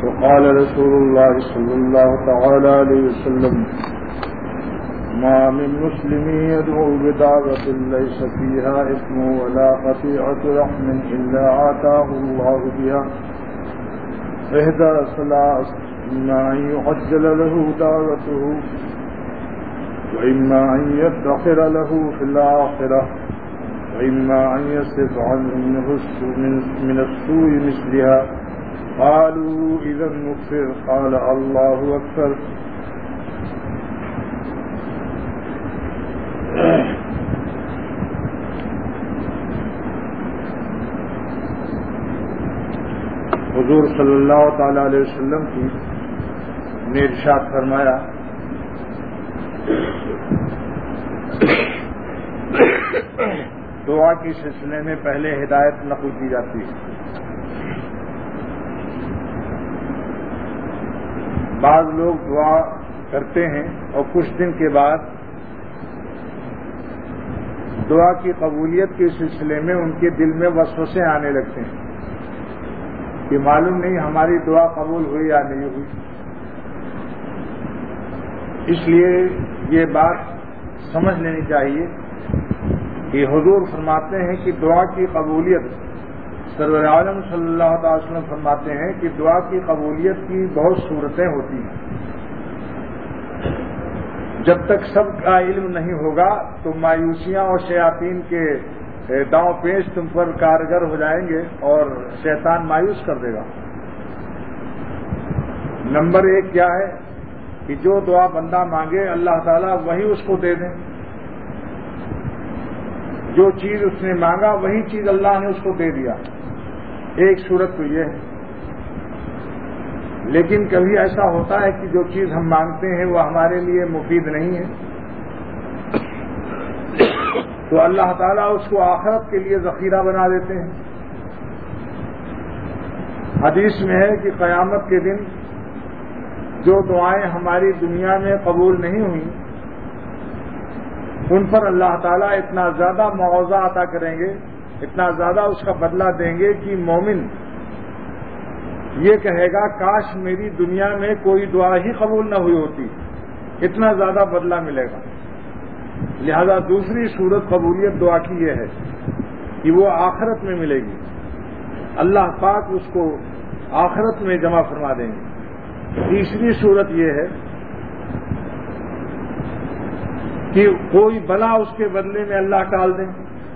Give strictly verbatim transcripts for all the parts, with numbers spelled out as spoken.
وقال رسول الله صلى الله تعالى عليه وسلم ما من مسلم يدعو بدعوة ليس فيها إثم ولا قطيعة رحم إلا آتاه الله بها إحدى ثلاث: إما أن يعجل له دعوته وإما أن يدخر له في الآخرة وإما أن يصرف عنه من السوء مثلها. قالوا إذا نكفر. قال الله أكبر. حضور صلی اللہ تعالی علیہ وسلم کی نے ارشاد فرمایا دعا کے سلسلے میں پہلے ہدایت نقل کی جاتی ہے. بعض لوگ دعا کرتے ہیں اور کچھ دن کے بعد دعا کی قبولیت کے سلسلے میں ان کے دل میں وسوسے آنے لگتے ہیں کہ معلوم نہیں ہماری دعا قبول ہوئی یا نہیں ہوئی. اس لیے یہ بات سمجھ لینی چاہیے کہ حضور فرماتے ہیں کہ دعا کی قبولیت، سرور عالم صلی اللہ تعالی وسلم فرماتے ہیں کہ دعا کی قبولیت کی بہت صورتیں ہوتی ہیں. جب تک سب کا علم نہیں ہوگا تو مایوسیاں اور شیاطین کے داؤں پیش تم پر کارگر ہو جائیں گے اور شیطان مایوس کر دے گا. نمبر ایک کیا ہے کہ جو دعا بندہ مانگے اللہ تعالیٰ وہی اس کو دے دیں. جو چیز اس نے مانگا وہی چیز اللہ نے اس کو دے دیا. ایک صورت تو یہ ہے. لیکن کبھی ایسا ہوتا ہے کہ جو چیز ہم مانگتے ہیں وہ ہمارے لیے مفید نہیں ہے تو اللہ تعالیٰ اس کو آخرت کے لیے ذخیرہ بنا دیتے ہیں. حدیث میں ہے کہ قیامت کے دن جو دعائیں ہماری دنیا میں قبول نہیں ہوئیں ان پر اللہ تعالیٰ اتنا زیادہ معاوضہ عطا کریں گے، اتنا زیادہ اس کا بدلہ دیں گے کہ مومن یہ کہے گا کاش میری دنیا میں کوئی دعا ہی قبول نہ ہوئی ہوتی، اتنا زیادہ بدلہ ملے گا. لہذا دوسری صورت قبولیت دعا کی یہ ہے کہ وہ آخرت میں ملے گی. اللہ پاک اس کو آخرت میں جمع فرما دیں گے. تیسری صورت یہ ہے کہ کوئی بلا اس کے بدلے میں اللہ ٹال دیں.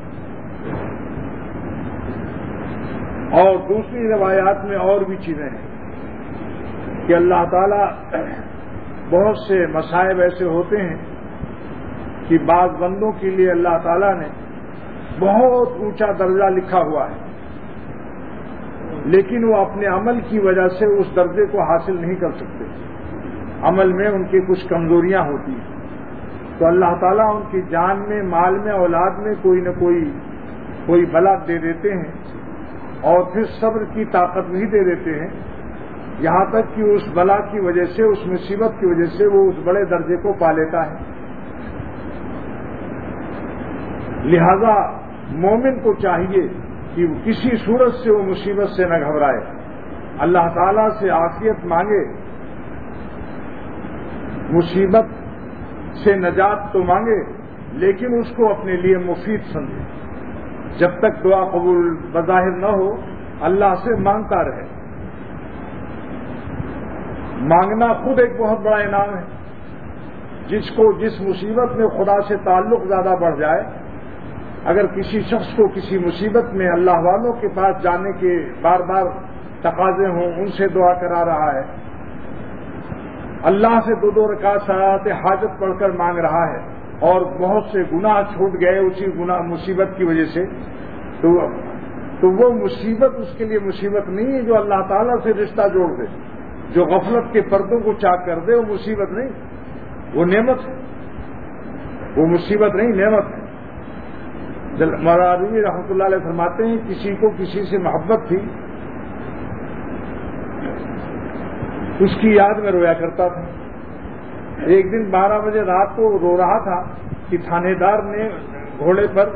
اور دوسری روایات میں اور بھی چیزیں ہیں کہ اللہ تعالیٰ بہت سے مصائب ایسے ہوتے ہیں کہ بعض بندوں کے لیے اللہ تعالیٰ نے بہت اونچا درجہ لکھا ہوا ہے لیکن وہ اپنے عمل کی وجہ سے اس درجے کو حاصل نہیں کر سکتے. عمل میں ان کی کچھ کمزوریاں ہوتی ہیں تو اللہ تعالیٰ ان کی جان میں، مال میں، اولاد میں کوئی نہ کوئی کوئی بلا دے دیتے ہیں اور پھر صبر کی طاقت بھی دے دیتے ہیں یہاں تک کہ اس بلا کی وجہ سے، اس مصیبت کی وجہ سے وہ اس بڑے درجے کو پا لیتا ہے. لہذا مومن کو چاہیے کہ کسی صورت سے وہ مصیبت سے نہ گھبرائے، اللہ تعالیٰ سے عافیت مانگے، مصیبت سے نجات تو مانگے لیکن اس کو اپنے لیے مفید سمجھے. جب تک دعا قبول بظاہر نہ ہو اللہ سے مانگتا رہے. مانگنا خود ایک بہت بڑا انعام ہے. جس کو جس مصیبت میں خدا سے تعلق زیادہ بڑھ جائے، اگر کسی شخص کو کسی مصیبت میں اللہ والوں کے پاس جانے کے بار بار تقاضے ہوں، ان سے دعا کرا رہا ہے، اللہ سے دو دو رکعت صلاۃ حاجت پڑھ کر مانگ رہا ہے اور بہت سے گناہ چھوٹ گئے اسی گناہ مصیبت کی وجہ سے، تو تو وہ مصیبت اس کے لیے مصیبت نہیں ہے جو اللہ تعالیٰ سے رشتہ جوڑ دے، جو غفلت کے پردوں کو چاک کر دے، وہ مصیبت نہیں، وہ نعمت ہے. وہ مصیبت نہیں، نعمت ہے. مولانا رومی رحمۃ اللہ علیہ فرماتے ہیں کسی کو کسی سے محبت تھی، اس کی یاد میں رویا کرتا تھا. ایک دن بارہ بجے رات کو رو رہا تھا کہ تھانے دار نے گھوڑے پر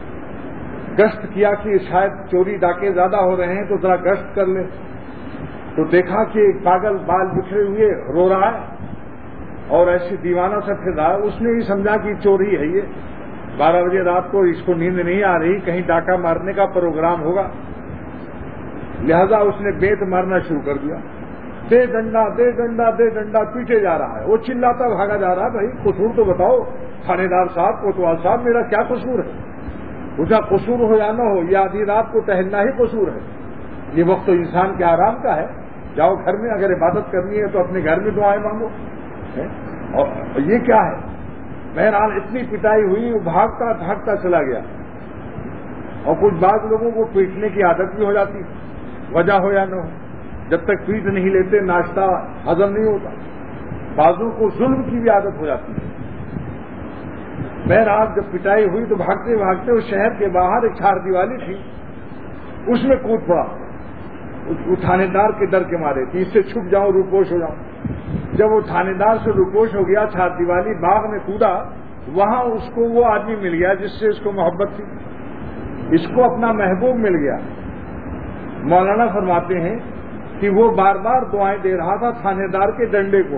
گشت کیا کہ شاید چوری ڈاکے زیادہ ہو رہے ہیں تو ذرا گشت کر لے. تو دیکھا کہ ایک پاگل بال بکھرے ہوئے رو رہا ہے اور ایسے دیوانہ سا پھر رہا ہے. اس نے یہ سمجھا کہ چوری ہے, یہ بارہ بجے رات کو اس کو نیند نہیں آ رہی, کہیں ڈاکہ مارنے کا پروگرام ہوگا. لہذا اس نے بیت مارنا شروع کر دیا. دے ڈنڈا دے ڈنڈا دے ڈنڈا, پیٹے جا رہا ہے. وہ چلاتا بھاگا جا رہا ہے, بھائی قصور تو بتاؤ تھانے دار صاحب, کوتوال صاحب, میرا کیا قصور ہے؟ اس کا قصور ہو یا نہ ہو, یہ آدھی رات کو ٹہلنا ہی قصور ہے. یہ وقت تو انسان کے آرام کا ہے. جاؤ گھر میں, اگر عبادت کرنی ہے تو اپنے گھر میں دعائیں مانگو. اور یہ کیا ہے؟ بہرحال اتنی پٹائی ہوئی, وہ بھاگتا بھاگتا چلا گیا. اور کچھ بعض لوگوں کو پیٹنے کی عادت بھی ہو جاتی, وجہ ہو یا نہ ہو. جب تک پیٹ نہیں لیتے ناشتہ ہضم نہیں ہوتا. بعضوں کو ظلم کی بھی عادت ہو جاتی ہے. بہرحال جب پٹائی ہوئی تو بھاگتے بھاگتے اس شہر کے باہر ایک چار دیوالی تھی, اس میں کود پڑا. وہ تھانے دار کے ڈر کے مارے کہ اس سے چھپ جاؤں, روپوش ہو جاؤں. جب وہ تھانے دار سے روپوش ہو گیا, چار دیوالی باغ میں کودا, وہاں اس کو وہ آدمی مل گیا جس سے اس کو محبت تھی. اس کو اپنا محبوب مل گیا. مولانا فرماتے ہیں کہ وہ بار بار دعائیں دے رہا تھا تھانے دار کے ڈنڈے کو.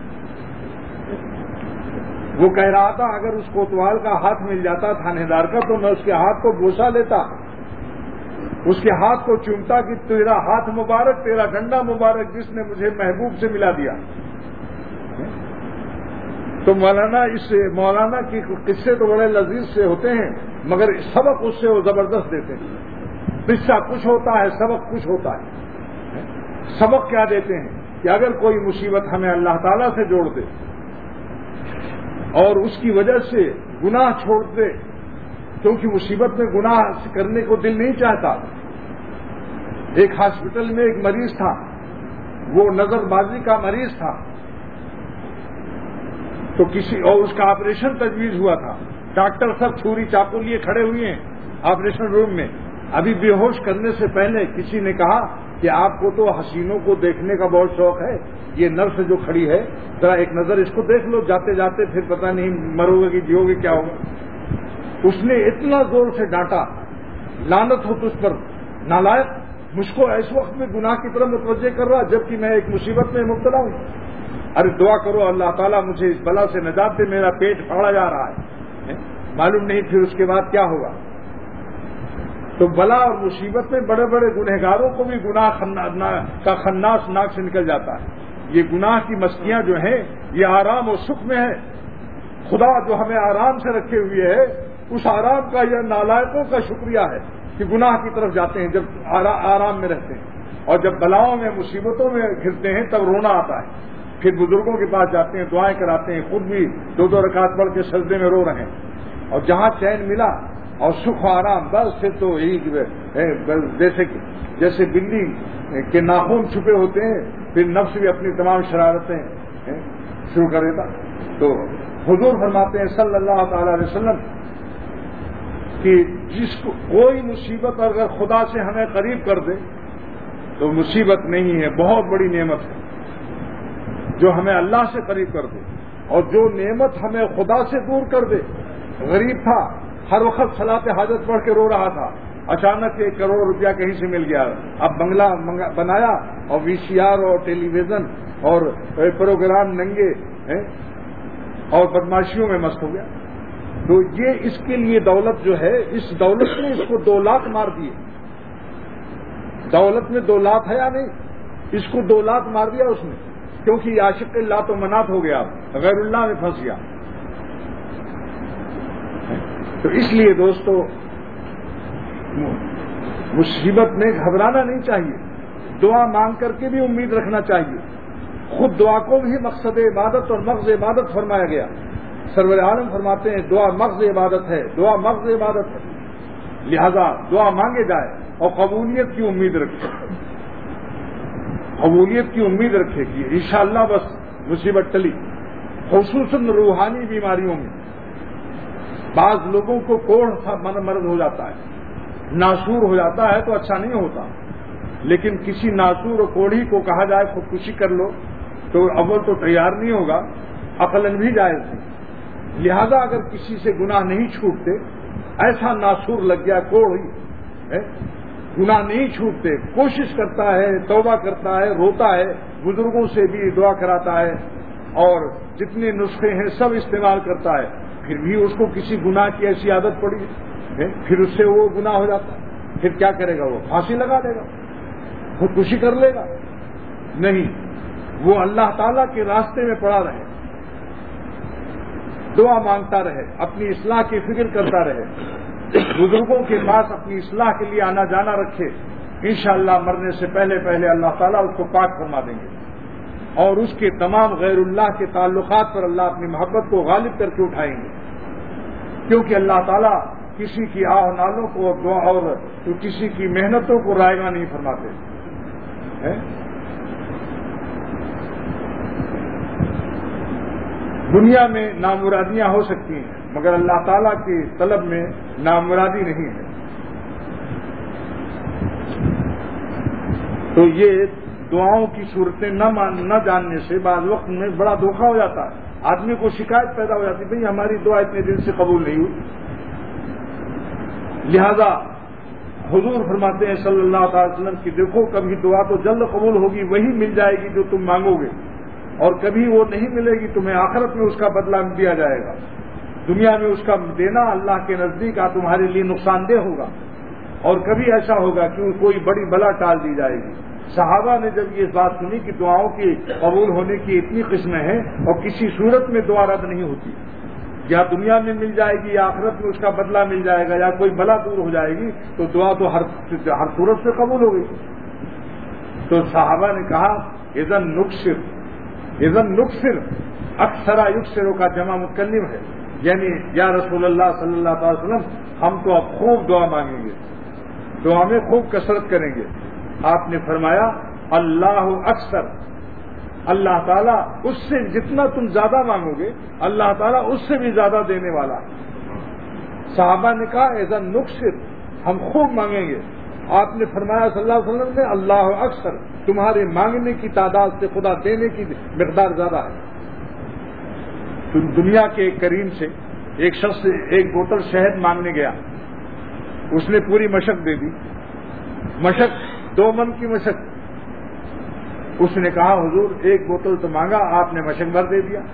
وہ کہہ رہا تھا اگر اس کوتوال کا ہاتھ مل جاتا تھانے دار کا تو میں اس کے ہاتھ کو بوسا لیتا, اس کے ہاتھ کو چومتا کہ تیرا ہاتھ مبارک, تیرا ڈنڈا مبارک جس نے مجھے محبوب سے ملا دیا. تو مولانا اس سے مولانا کی قصے تو بڑے لذیذ سے ہوتے ہیں, مگر سبق اس سے وہ زبردست دیتے ہیں. قصہ کچھ ہوتا ہے, سبق کچھ ہوتا ہے. سبق کیا دیتے ہیں کہ اگر کوئی مصیبت ہمیں اللہ تعالیٰ سے جوڑ دے اور اس کی وجہ سے گناہ چھوڑ دے, کیونکہ مصیبت میں گناہ کرنے کو دل نہیں چاہتا. ایک ہاسپٹل میں ایک مریض تھا, وہ نظر بازی کا مریض تھا, تو کسی اور اس کا آپریشن تجویز ہوا تھا. ڈاکٹر سب چھری چاقو لیے کھڑے ہوئے ہیں آپریشن روم میں. ابھی بے ہوش کرنے سے پہلے کسی نے کہا کہ آپ کو تو حسینوں کو دیکھنے کا بہت شوق ہے, یہ نرس جو کھڑی ہے ذرا ایک نظر اس کو دیکھ لو, جاتے جاتے پھر پتہ نہیں مرو گے کہ جیو گے کیا ہوگا. اس نے اتنا زور سے ڈانٹا, لعنت ہو تجھ پر نالائق, مجھ کو اس وقت میں گناہ کی طرف متوجہ کر رہا جبکہ میں ایک مصیبت میں مبتلا ہوں. ارے دعا کرو اللہ تعالیٰ مجھے اس بلا سے نجات دے, میرا پیٹ پھاڑا جا رہا ہے. معلوم نہیں پھر اس کے بعد کیا ہوگا. تو بلا اور مصیبت میں بڑے بڑے گنہگاروں کو بھی گناہ کا خناس ناک سے نکل جاتا ہے. یہ گناہ کی مستیاں جو ہیں یہ آرام و سکھ میں ہے. خدا جو ہمیں آرام سے رکھے ہوئے ہے, اس آرام کا یہ نالائقوں کا شکریہ ہے کہ گناہ کی طرف جاتے ہیں جب آرام میں رہتے ہیں, اور جب بلاؤں میں مصیبتوں میں گھرتے ہیں تب رونا آتا ہے. پھر بزرگوں کے پاس جاتے ہیں, دعائیں کراتے ہیں, خود بھی دو دو رکعت پڑھ کے سجدے میں رو رہے ہیں. اور جہاں چین ملا اور سکھ و آرام, بس پھر تو جیسے جیسے بلی کے ناخن چھپے ہوتے ہیں, پھر نفس بھی اپنی تمام شرارتیں شروع کر دیتا. تو حضور فرماتے ہیں صلی اللہ تعالی علیہ وسلم کہ جس کو کوئی مصیبت اگر خدا سے ہمیں قریب کر دے تو مصیبت نہیں ہے, بہت بڑی نعمت ہے جو ہمیں اللہ سے قریب کر دے. اور جو نعمت ہمیں خدا سے دور کر دے, غریب تھا, ہر وقت صلاۃ حاجت پڑھ کے رو رہا تھا, اچانک ایک کروڑ روپیہ کہیں سے مل گیا, اب بنگلہ بنایا اور وی سی آر اور ٹیلی ویژن اور پروگرام ننگے اور بدماشیوں میں مست ہو گیا. تو یہ اس کے لیے دولت جو ہے, اس دولت نے اس کو دو لاکھ مار دیے. دولت میں دو لاکھ ہے یا نہیں, اس کو دو لاکھ مار دیا اس نے, کیونکہ یہ عاشق اللہ تو منات ہو گیا, غیر اللہ میں پھنس گیا. تو اس لیے دوستو مصیبت میں گھبرانا نہیں چاہیے, دعا مانگ کر کے بھی امید رکھنا چاہیے. خود دعا کو بھی مقصد عبادت اور مغز عبادت فرمایا گیا. سرور عالم فرماتے ہیں دعا مغز عبادت ہے, دعا مغز عبادت ہے, لہذا دعا مانگے جائے اور قبولیت کی امید رکھے, قبولیت کی امید رکھے کہ انشاءاللہ بس مصیبت ٹلی. خصوصاً روحانی بیماریوں میں بعض لوگوں کو کوڑھ سا مرض ہو جاتا ہے, ناسور ہو جاتا ہے تو اچھا نہیں ہوتا, لیکن کسی ناسور اور کوڑھی کو کہا جائے خودکشی کر لو تو اول تو تیار نہیں ہوگا, عقلاً بھی جائز نہیں. لہذا اگر کسی سے گناہ نہیں چھوٹتے, ایسا ناسور لگ گیا کوڑھی گناہ نہیں چھوٹتے، کوشش کرتا ہے، توبہ کرتا ہے، روتا ہے، بزرگوں سے بھی دعا کراتا ہے اور جتنے نسخے ہیں سب استعمال کرتا ہے، پھر بھی اس کو کسی گناہ کی ایسی عادت پڑی ہے، پھر اس سے وہ گناہ ہو جاتا ہے، پھر کیا کرے گا؟ وہ پھانسی لگا دے گا، خودکشی کر لے گا؟ نہیں، وہ اللہ تعالیٰ کے راستے میں پڑا رہے، دعا مانگتا رہے، اپنی اصلاح کی فکر کرتا رہے، بزرگوں کے پاس اپنی اصلاح کے لیے آنا جانا رکھے، انشاءاللہ مرنے سے پہلے پہلے اللہ تعالیٰ اس کو پاک فرما دیں گے اور اس کے تمام غیر اللہ کے تعلقات پر اللہ اپنی محبت کو غالب کر کے اٹھائیں گے، کیونکہ اللہ تعالیٰ کسی کی آہ نالوں کو دعا اور کسی کی محنتوں کو رائگاں نہیں فرماتے ہیں۔ دنیا میں نامرادیاں ہو سکتی ہیں مگر اللہ تعالیٰ کی طلب میں نامرادی نہیں ہے۔ تو یہ دعاؤں کی صورتیں نہ نہ جاننے سے بعض وقت میں بڑا دھوکہ ہو جاتا ہے، آدمی کو شکایت پیدا ہو جاتی ہے، بھئی ہماری دعا اتنے دن سے قبول نہیں ہوئی۔ لہذا حضور فرماتے ہیں صلی اللہ تعالی وسلم کہ دیکھو کبھی دعا تو جلد قبول ہوگی، وہی مل جائے گی جو تم مانگو گے، اور کبھی وہ نہیں ملے گی، تمہیں آخرت میں اس کا بدلہ دیا جائے گا، دنیا میں اس کا دینا اللہ کے نزدیک آ تمہارے لیے نقصان دہ ہوگا، اور کبھی ایسا ہوگا کہ کوئی بڑی بلا ٹال دی جائے گی۔ صحابہ نے جب یہ بات سنی کہ دعاؤں کی قبول ہونے کی اتنی قسمیں ہیں اور کسی صورت میں دعا رد نہیں ہوتی، یا دنیا میں مل جائے گی یا آخرت میں اس کا بدلہ مل جائے گا یا کوئی بلا دور ہو جائے گی، تو دعا تو ہر ہر صورت سے قبول ہو گئی۔ تو صحابہ نے کہا اذن نکسر، اذن نکسر، اکثرا یکسروں کا جمع متکلم ہے، یعنی یا رسول اللہ صلی اللہ علیہ وسلم ہم تو اب خوب دعا مانگیں گے، دعا میں خوب کثرت کریں گے۔ آپ نے فرمایا اللہ اکثر، اللہ تعالیٰ اس سے جتنا تم زیادہ مانگو گے اللہ تعالیٰ اس سے بھی زیادہ دینے والا۔ صحابہ نے کہا اذن نکسر، ہم خوب مانگیں گے۔ آپ نے فرمایا صلی اللہ علیہ وسلم نے اللہ اکثر، تمہارے مانگنے کی تعداد سے خدا دینے کی مقدار زیادہ ہے۔ تو دنیا کے ایک کریم سے ایک شخص ایک بوتل شہد مانگنے گیا، اس نے پوری مشق دے دی، مشق دو من کی مشق۔ اس نے کہا حضور ایک بوتل تو مانگا، آپ نے مشق بھر دے دیا۔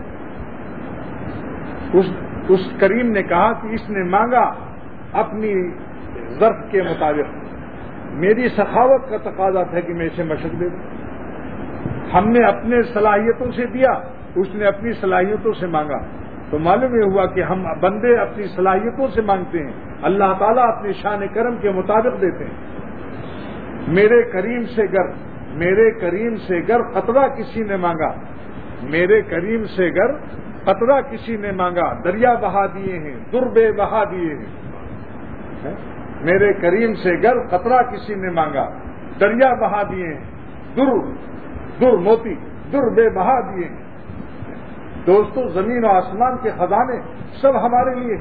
اس اس کریم نے کہا کہ اس نے مانگا اپنی ظرف کے مطابق، میری سخاوت کا تقاضا تھا کہ میں اسے مشق دے دوں۔ ہم نے اپنے صلاحیتوں سے دیا، اس نے اپنی صلاحیتوں سے مانگا، تو معلوم یہ ہوا کہ ہم بندے اپنی صلاحیتوں سے مانگتے ہیں، اللہ تعالیٰ اپنی شان کرم کے مطابق دیتے ہیں۔ میرے کریم سے گر میرے کریم سے گر قطرہ کسی نے مانگا، میرے کریم سے گر قطرہ کسی نے مانگا، دریا بہا دیے ہیں، دربے بہا دیے ہیں۔ میرے کریم سے گر قطرہ کسی نے مانگا، دریا بہا دیے ہیں، در در موتی دربے بہا دیے ہیں۔ دوستو زمین و آسمان کے خزانے سب ہمارے لیے،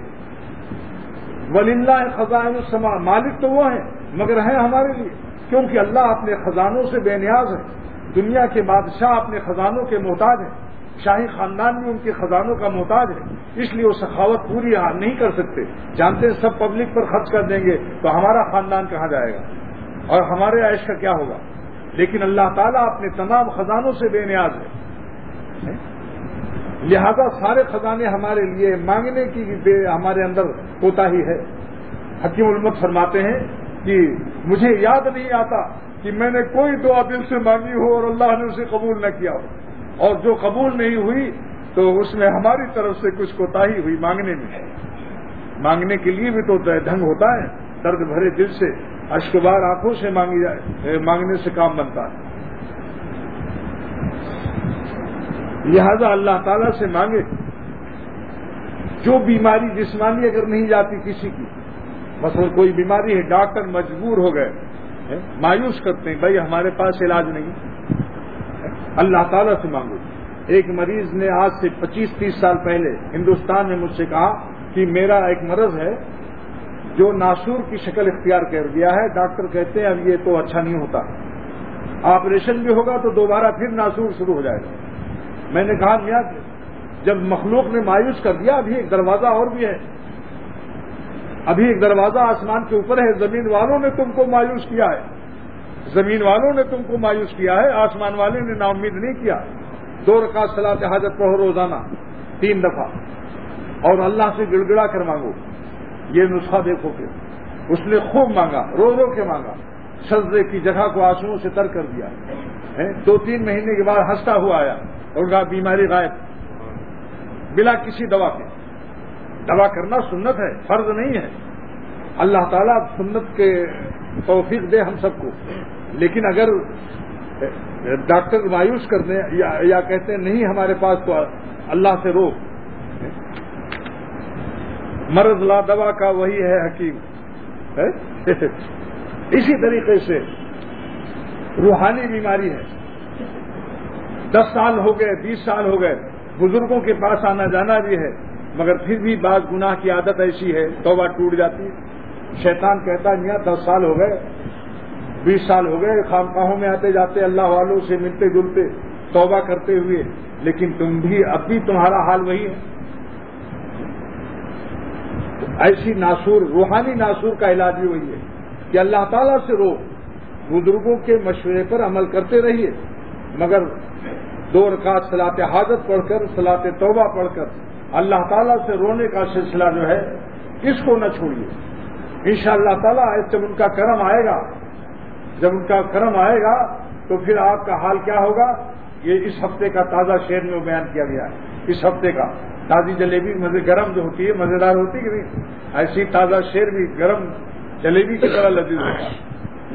وللہ خزائن السماء، مالک تو وہ ہیں مگر ہیں ہمارے لیے، کیونکہ اللہ اپنے خزانوں سے بے نیاز ہے۔ دنیا کے بادشاہ اپنے خزانوں کے محتاج ہیں، شاہی خاندان بھی ان کے خزانوں کا محتاج ہے، اس لیے وہ سخاوت پوری نہیں کر سکتے، جانتے ہیں سب پبلک پر خرچ کر دیں گے تو ہمارا خاندان کہاں جائے گا اور ہمارے عیش کا کیا ہوگا۔ لیکن اللہ تعالیٰ اپنے تمام خزانوں سے بے نیاز ہے، لہذا سارے خزانے ہمارے لیے، مانگنے کی بے ہمارے اندر کوتاہی ہے۔ حکیم الامت فرماتے ہیں کہ مجھے یاد نہیں آتا کہ میں نے کوئی دعا دل سے مانگی ہو اور اللہ نے اسے قبول نہ کیا ہو، اور جو قبول نہیں ہوئی تو اس میں ہماری طرف سے کچھ کوتاہی ہوئی مانگنے میں۔ مانگنے کے لیے بھی تو ڈھنگ ہوتا ہے، درد بھرے دل سے اشکبار آنکھوں سے مانگی جائے، مانگنے سے کام بنتا ہے۔ لہذا اللہ تعالیٰ سے مانگے۔ جو بیماری جسمانی اگر نہیں جاتی کسی کی، مثلا کوئی بیماری ہے، ڈاکٹر مجبور ہو گئے، مایوس کرتے ہیں بھائی ہمارے پاس علاج نہیں، اللہ تعالیٰ سے مانگو۔ ایک مریض نے آج سے پچیس تیس سال پہلے ہندوستان میں مجھ سے کہا کہ میرا ایک مرض ہے جو ناسور کی شکل اختیار کر گیا ہے، ڈاکٹر کہتے ہیں اب یہ تو اچھا نہیں ہوتا، آپریشن بھی ہوگا تو دوبارہ پھر ناسور شروع ہو جائے گا۔ میں نے کہا میاں جب مخلوق نے مایوس کر دیا ابھی ایک دروازہ اور بھی ہے، ابھی ایک دروازہ آسمان کے اوپر ہے، زمین والوں نے تم کو مایوس کیا ہے، زمین والوں نے تم کو مایوس کیا ہے، آسمان والے نے نا امید نہیں کیا۔ دو رکعت صلاۃ حاجت پڑھو روزانہ تین دفعہ، اور اللہ سے گڑ گڑا کر مانگو۔ یہ نسخہ دیکھو کہ اس نے خوب مانگا، رو رو کے مانگا، سجدے کی جگہ کو آنسوؤں سے تر کر دیا۔ دو تین مہینے کے بعد ہنستا ہوا آیا اور کہا بیماری غائب، بلا کسی دوا کے۔ دوا کرنا سنت ہے، فرض نہیں ہے۔ اللہ تعالیٰ سنت کے توفیق دے ہم سب کو، لیکن اگر ڈاکٹر مایوس کر دیں یا, یا کہتے ہیں نہیں ہمارے پاس، تو اللہ سے رو۔ مرض لا دوا کا وہی ہے حکیم۔ اسی طریقے سے روحانی بیماری ہے، دس سال ہو گئے، بیس سال ہو گئے، بزرگوں کے پاس آنا جانا بھی ہے، مگر پھر بھی بعض گناہ کی عادت ایسی ہے توبہ ٹوٹ جاتی ہے۔ شیطان کہتا ہے میاں دس سال ہو گئے، بیس سال ہو گئے، خانقاہوں میں آتے جاتے، اللہ والوں سے ملتے جلتے، توبہ کرتے ہوئے، لیکن تم بھی اب بھی تمہارا حال وہی ہے۔ ایسی ناسور، روحانی ناسور کا علاج بھی وہی ہے کہ اللہ تعالیٰ سے رو، بزرگوں کے مشورے پر عمل کرتے رہیے، مگر دو رکعت صلاۃ حاجت پڑھ کر، صلاۃ توبہ پڑھ کر اللہ تعالیٰ سے رونے کا سلسلہ جو ہے اس کو نہ چھوڑیے۔ انشاءاللہ تعالیٰ جب ان کا کرم آئے گا، جب ان کا کرم آئے گا تو پھر آپ کا حال کیا ہوگا؟ یہ اس ہفتے کا تازہ شعر میں بیان کیا گیا ہے۔ اس ہفتے کا تازی جلیبی مزے گرم جو ہوتی ہے مزیدار ہوتی ہے کہ نہیں، ایسی تازہ شعر بھی گرم جلیبی کی طرح لذیذ ہوتا ہے۔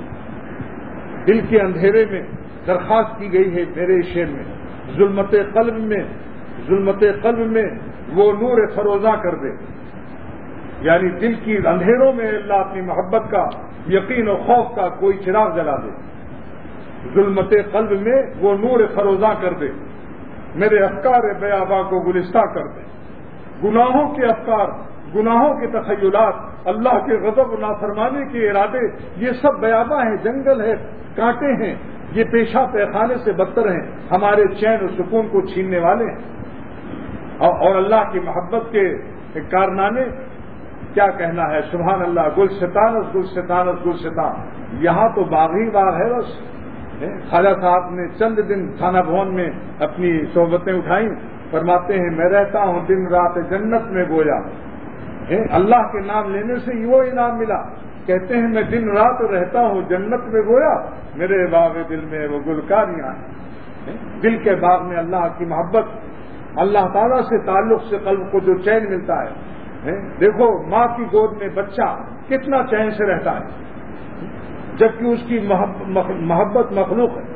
دل کے اندھیرے میں درخواست کی گئی ہے میرے شعر میں، ظلمت قلب میں ظلمت قلب میں وہ نور فروزاں کر دے، یعنی دل کی اندھیروں میں اللہ اپنی محبت کا، یقین و خوف کا کوئی چراغ جلا دے۔ ظلمت قلب میں وہ نور فروزاں کر دے، میرے افکار بیاباں کو گلستہ کر دے۔ گناہوں کے افکار، گناہوں کے تخیلات، اللہ کے غضب و نافرمانی کے ارادے، یہ سب بیاباں ہیں، جنگل ہے، کانٹے ہیں، یہ پیشہ پیخانے سے بدتر ہیں، ہمارے چین و سکون کو چھیننے والے ہیں۔ اور اللہ کی محبت کے کارنامے کیا کہنا ہے، سبحان اللہ، گلستانس گلستانس گلستان، یہاں تو باغ ہی باغ ہے بس۔ خواجہ صاحب نے چند دن تھانہ بھون میں اپنی صحبتیں اٹھائیں، فرماتے ہیں میں رہتا ہوں دن رات جنت میں گویا، اللہ کے نام لینے سے وہ انعام ملا۔ کہتے ہیں میں دن رات رہتا ہوں جنت میں گویا، میرے باغ دل میں وہ گلکاریاں ہیں۔ دل کے باغ میں اللہ کی محبت، اللہ تعالیٰ سے تعلق سے قلب کو جو چین ملتا ہے۔ دیکھو ماں کی گود میں بچہ کتنا چین سے رہتا ہے، جبکہ اس کی محبت مخلوق ہے،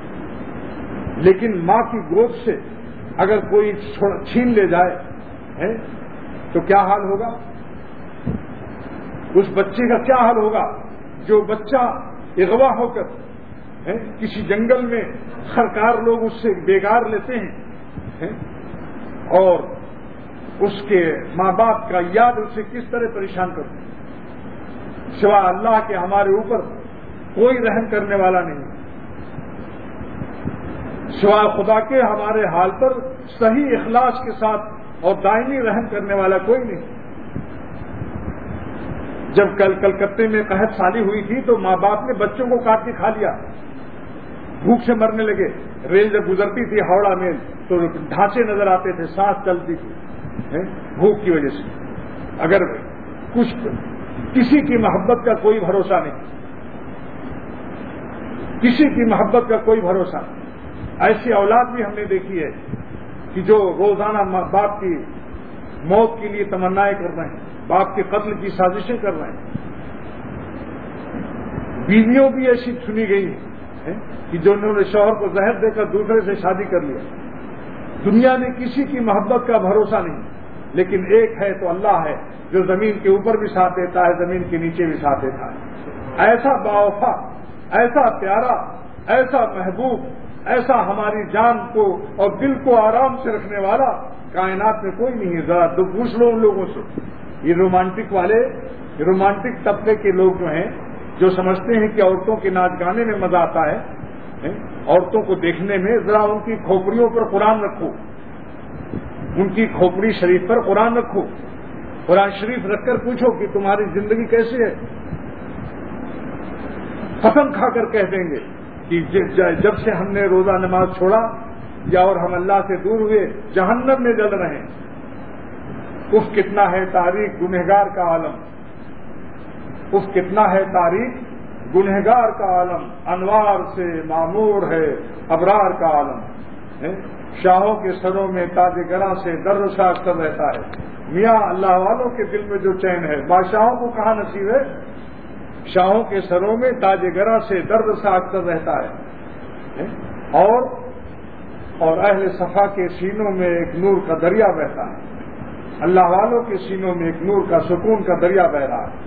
لیکن ماں کی گود سے اگر کوئی چھین لے جائے تو کیا حال ہوگا؟ اس بچے کا کیا حال ہوگا جو بچہ اغوا ہو کر کسی جنگل میں سرکار لوگ اس سے بیگار لیتے ہیں، اور اس کے ماں باپ کا یاد اسے کس طرح پریشان کرتے ہیں۔ سوائے اللہ کے ہمارے اوپر کوئی رحم کرنے والا نہیں، سوائے خدا کے ہمارے حال پر صحیح اخلاص کے ساتھ اور دائمی رحم کرنے والا کوئی نہیں۔ جب کل کلکتے میں قحط سالی ہوئی تھی تو ماں باپ نے بچوں کو کاٹ کے کھا لیا، بھوک سے مرنے لگے۔ ریل جب گزرتی تھی ہاوڑا میل تو ڈھانچے نظر آتے تھے، سانس چلتی تھی بھوک کی وجہ سے۔ اگر کچھ کسی کی محبت کا کوئی بھروسہ نہیں، کسی کی محبت کا کوئی بھروسہ نہیں۔ ایسی اولاد بھی ہم نے دیکھی ہے کہ جو روزانہ باپ کی موت کے لیے تمنائیں کر رہے ہیں، باپ کے قتل کی سازشیں کر رہے ہیں۔ بیویوں بھی ایسی سنی گئی ہیں کہ جو انہوں نے شوہر کو زہر دے کر دوسرے سے شادی کر لیا۔ دنیا میں کسی کی محبت کا بھروسہ نہیں، لیکن ایک ہے تو اللہ ہے جو زمین کے اوپر بھی ساتھ دیتا ہے، زمین کے نیچے بھی ساتھ دیتا ہے۔ ایسا باوفا، ایسا پیارا، ایسا محبوب، ایسا ہماری جان کو اور دل کو آرام سے رکھنے والا کائنات میں کوئی نہیں ہے۔ ذرا پوچھ لو ان لوگوں سے، یہ رومانٹک والے، رومانٹک طبقے کے لوگ جو ہیں، جو سمجھتے ہیں کہ عورتوں کے ناچ گانے میں مزہ آتا ہے، عورتوں کو دیکھنے میں، ذرا ان کی کھوپڑیوں پر قرآن رکھو، ان کی کھوپڑی شریف پر قرآن رکھو، قرآن شریف رکھ کر پوچھو کہ تمہاری زندگی کیسی ہے، قسم کھا کر کہہ دیں گے کہ جب سے ہم نے روزہ نماز چھوڑا یا اور ہم اللہ سے دور ہوئے جہنم میں جل رہے ہیں۔ اف کتنا ہے تاریخ گنہگار کا عالم، اف کتنا ہے تاریخ گنہگار کا عالم، انوار سے معمور ہے ابرار کا عالم۔ شاہوں کے سروں میں تاج گراں سے در شاخ کر رہتا ہے۔ میاں اللہ والوں کے دل میں جو چین ہے، بادشاہوں کو کہاں نصیب ہے؟ شاہوں کے سروں میں تاج گراں سے درد سا اکثر رہتا ہے، اور اور اہل صفا کے سینوں میں ایک نور کا دریا بہتا ہے، اللہ والوں کے سینوں میں ایک نور کا سکون کا دریا بہ رہا ہے۔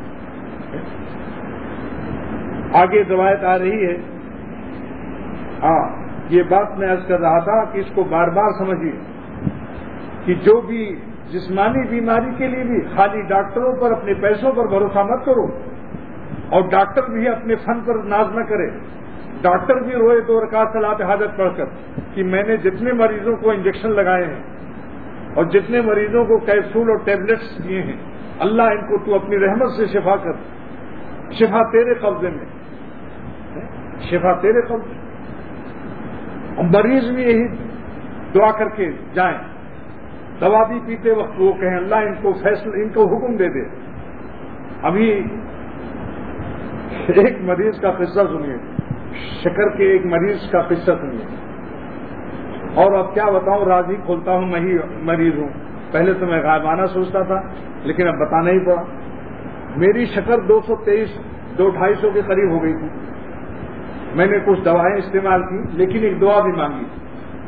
آگے روایت آ رہی ہے، ہاں یہ بات میں عرض کر رہا تھا کہ اس کو بار بار سمجھیے کہ جو بھی جسمانی بیماری کے لیے بھی خالی ڈاکٹروں پر اپنے پیسوں پر بھروسہ مت کرو، اور ڈاکٹر بھی اپنے فن پر ناز نہ کرے۔ ڈاکٹر بھی روئے دو رکعت صلاۃ حاجت پڑھ کر کہ میں نے جتنے مریضوں کو انجیکشن لگائے ہیں اور جتنے مریضوں کو کیپسول اور ٹیبلٹس دیے ہیں، اللہ ان کو تو اپنی رحمت سے شفا کر، شفا تیرے قبضے میں، شفا تیرے قبضے میں۔ اور مریض بھی یہی دعا کر کے جائیں، دوا بھی پیتے وقت وہ کہیں اللہ ان کو فیصلہ، ان کو حکم دے دے۔ ابھی ایک مریض کا قصہ سنیے، شکر کے ایک مریض کا قصہ سنیے، اور اب کیا بتاؤں، راضی کھولتا ہوں میں ہی مریض ہوں۔ پہلے تو میں غائبانہ سوچتا تھا، لیکن اب بتانا ہی پڑا۔ میری شکر دو سو تیئیس دو ڈھائی سو کے قریب ہو گئی تھی۔ میں نے کچھ دوائیں استعمال کی، لیکن ایک دعا بھی مانگی تھی۔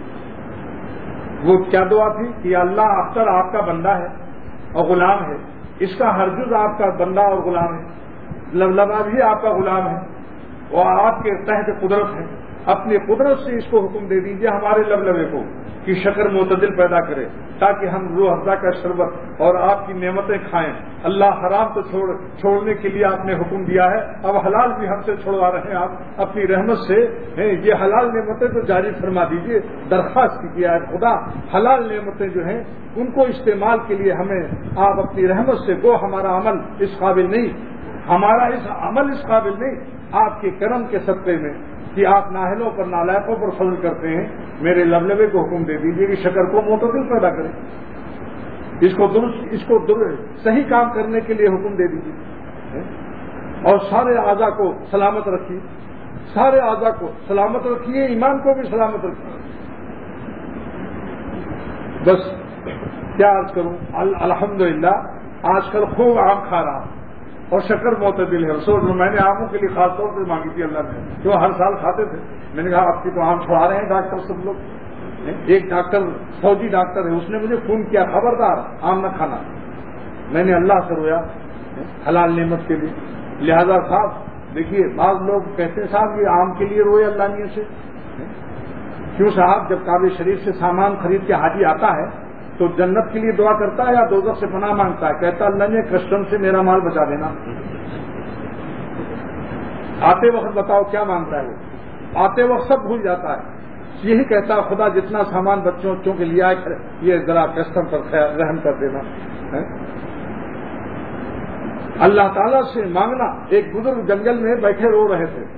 وہ کیا دعا تھی کہ اللہ اختر آپ کا بندہ ہے اور غلام ہے، اس کا ہر جز آپ کا بندہ اور غلام ہے، لبلبا بھی آپ کا غلام ہے اور آپ کے تحت قدرت ہے، اپنی قدرت سے اس کو حکم دے دیجیے ہمارے لبلبے کو کہ شکر معتدل پیدا کرے، تاکہ ہم روح افزا کا شربت اور آپ کی نعمتیں کھائیں۔ اللہ حرام تو چھوڑ چھوڑنے کے لیے آپ نے حکم دیا ہے، اب حلال بھی ہم سے چھوڑوا رہے ہیں آپ اپنی رحمت سے، یہ حلال نعمتیں تو جاری فرما دیجیے۔ درخواست کی ہے خدا، حلال نعمتیں جو ہیں ان کو استعمال کے لیے ہمیں آپ اپنی رحمت سے، وہ ہمارا عمل اس قابل نہیں، ہمارا اس عمل اس قابل نہیں، آپ کے کرم کے صدقے میں کہ آپ نااہلوں پر نالائقوں پر فضل کرتے ہیں، میرے لبلبے کو حکم دے دیجیے کہ شکر کو معتدل پیدا کریں، اس کو درست اس کو درست صحیح کام کرنے کے لیے حکم دے دیجیے، اور سارے اعضاء کو سلامت رکھیے، سارے اعضاء کو سلامت رکھیے، ایمان کو بھی سلامت رکھیے۔ بس کیا عرض کروں، الحمدللہ آج کل خوب آم کھا رہا ہوں اور شکر معتدل ہے۔ سوچ لو میں نے آموں کے لیے خاص طور سے مانگی تھی اللہ نے، جو ہر سال کھاتے تھے۔ میں نے کہا آپ کی تو آم چھوڑا رہے ہیں ڈاکٹر سب لوگ۔ ایک ڈاکٹر فوجی ڈاکٹر ہے، اس نے مجھے فون کیا خبردار آم نہ کھانا۔ میں نے اللہ سے رویا حلال نعمت کے لیے۔ لہذا صاحب دیکھیے، بعض لوگ کہتے ہیں صاحب یہ آم کے لیے روئے اللہ نے سے، کیوں صاحب؟ جب کعبہ شریف سے سامان خرید کے حاجی آتا ہے تو جنت کے لیے دعا کرتا ہے یا دوزخ سے پناہ مانگتا ہے؟ کہتا اللہ نے کسٹم سے میرا مال بچا دینا۔ آتے وقت بتاؤ کیا مانگتا ہے وہ؟ آتے وقت سب بھول جاتا ہے، یہی کہتا ہے خدا جتنا سامان بچوں بچوں کے لیے آئے یہ ذرا کسٹم پر رحم کر دینا۔ اللہ تعالیٰ سے مانگنا۔ ایک بزرگ جنگل میں بیٹھے رو رہے تھے،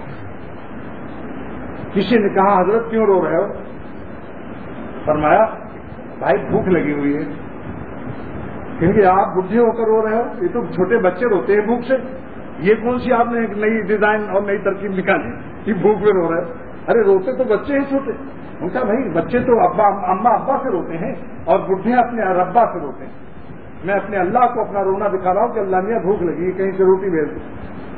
کسی نے کہا حضرت کیوں رو رہے ہو؟ فرمایا بھائی بھوک لگی ہوئی ہے۔ کیونکہ آپ بڈھے ہو کر رو رہے ہو؟ یہ تو چھوٹے بچے روتے ہیں بھوک سے، یہ کون سی آپ نے ایک نئی ڈیزائن اور نئی ترکیب نکالی کہ بھوک میں رو رہے ہو؟ ارے روتے تو بچے ہیں چھوٹے۔ ان کا بھائی بچے تو ابا اما ابا سے روتے ہیں اور بڈھے اپنے ربا سے روتے ہیں۔ میں اپنے اللہ کو اپنا رونا دکھا رہا ہوں کہ اللہ میاں بھوک لگی ہے، کہیں سے روٹی بھیج دو۔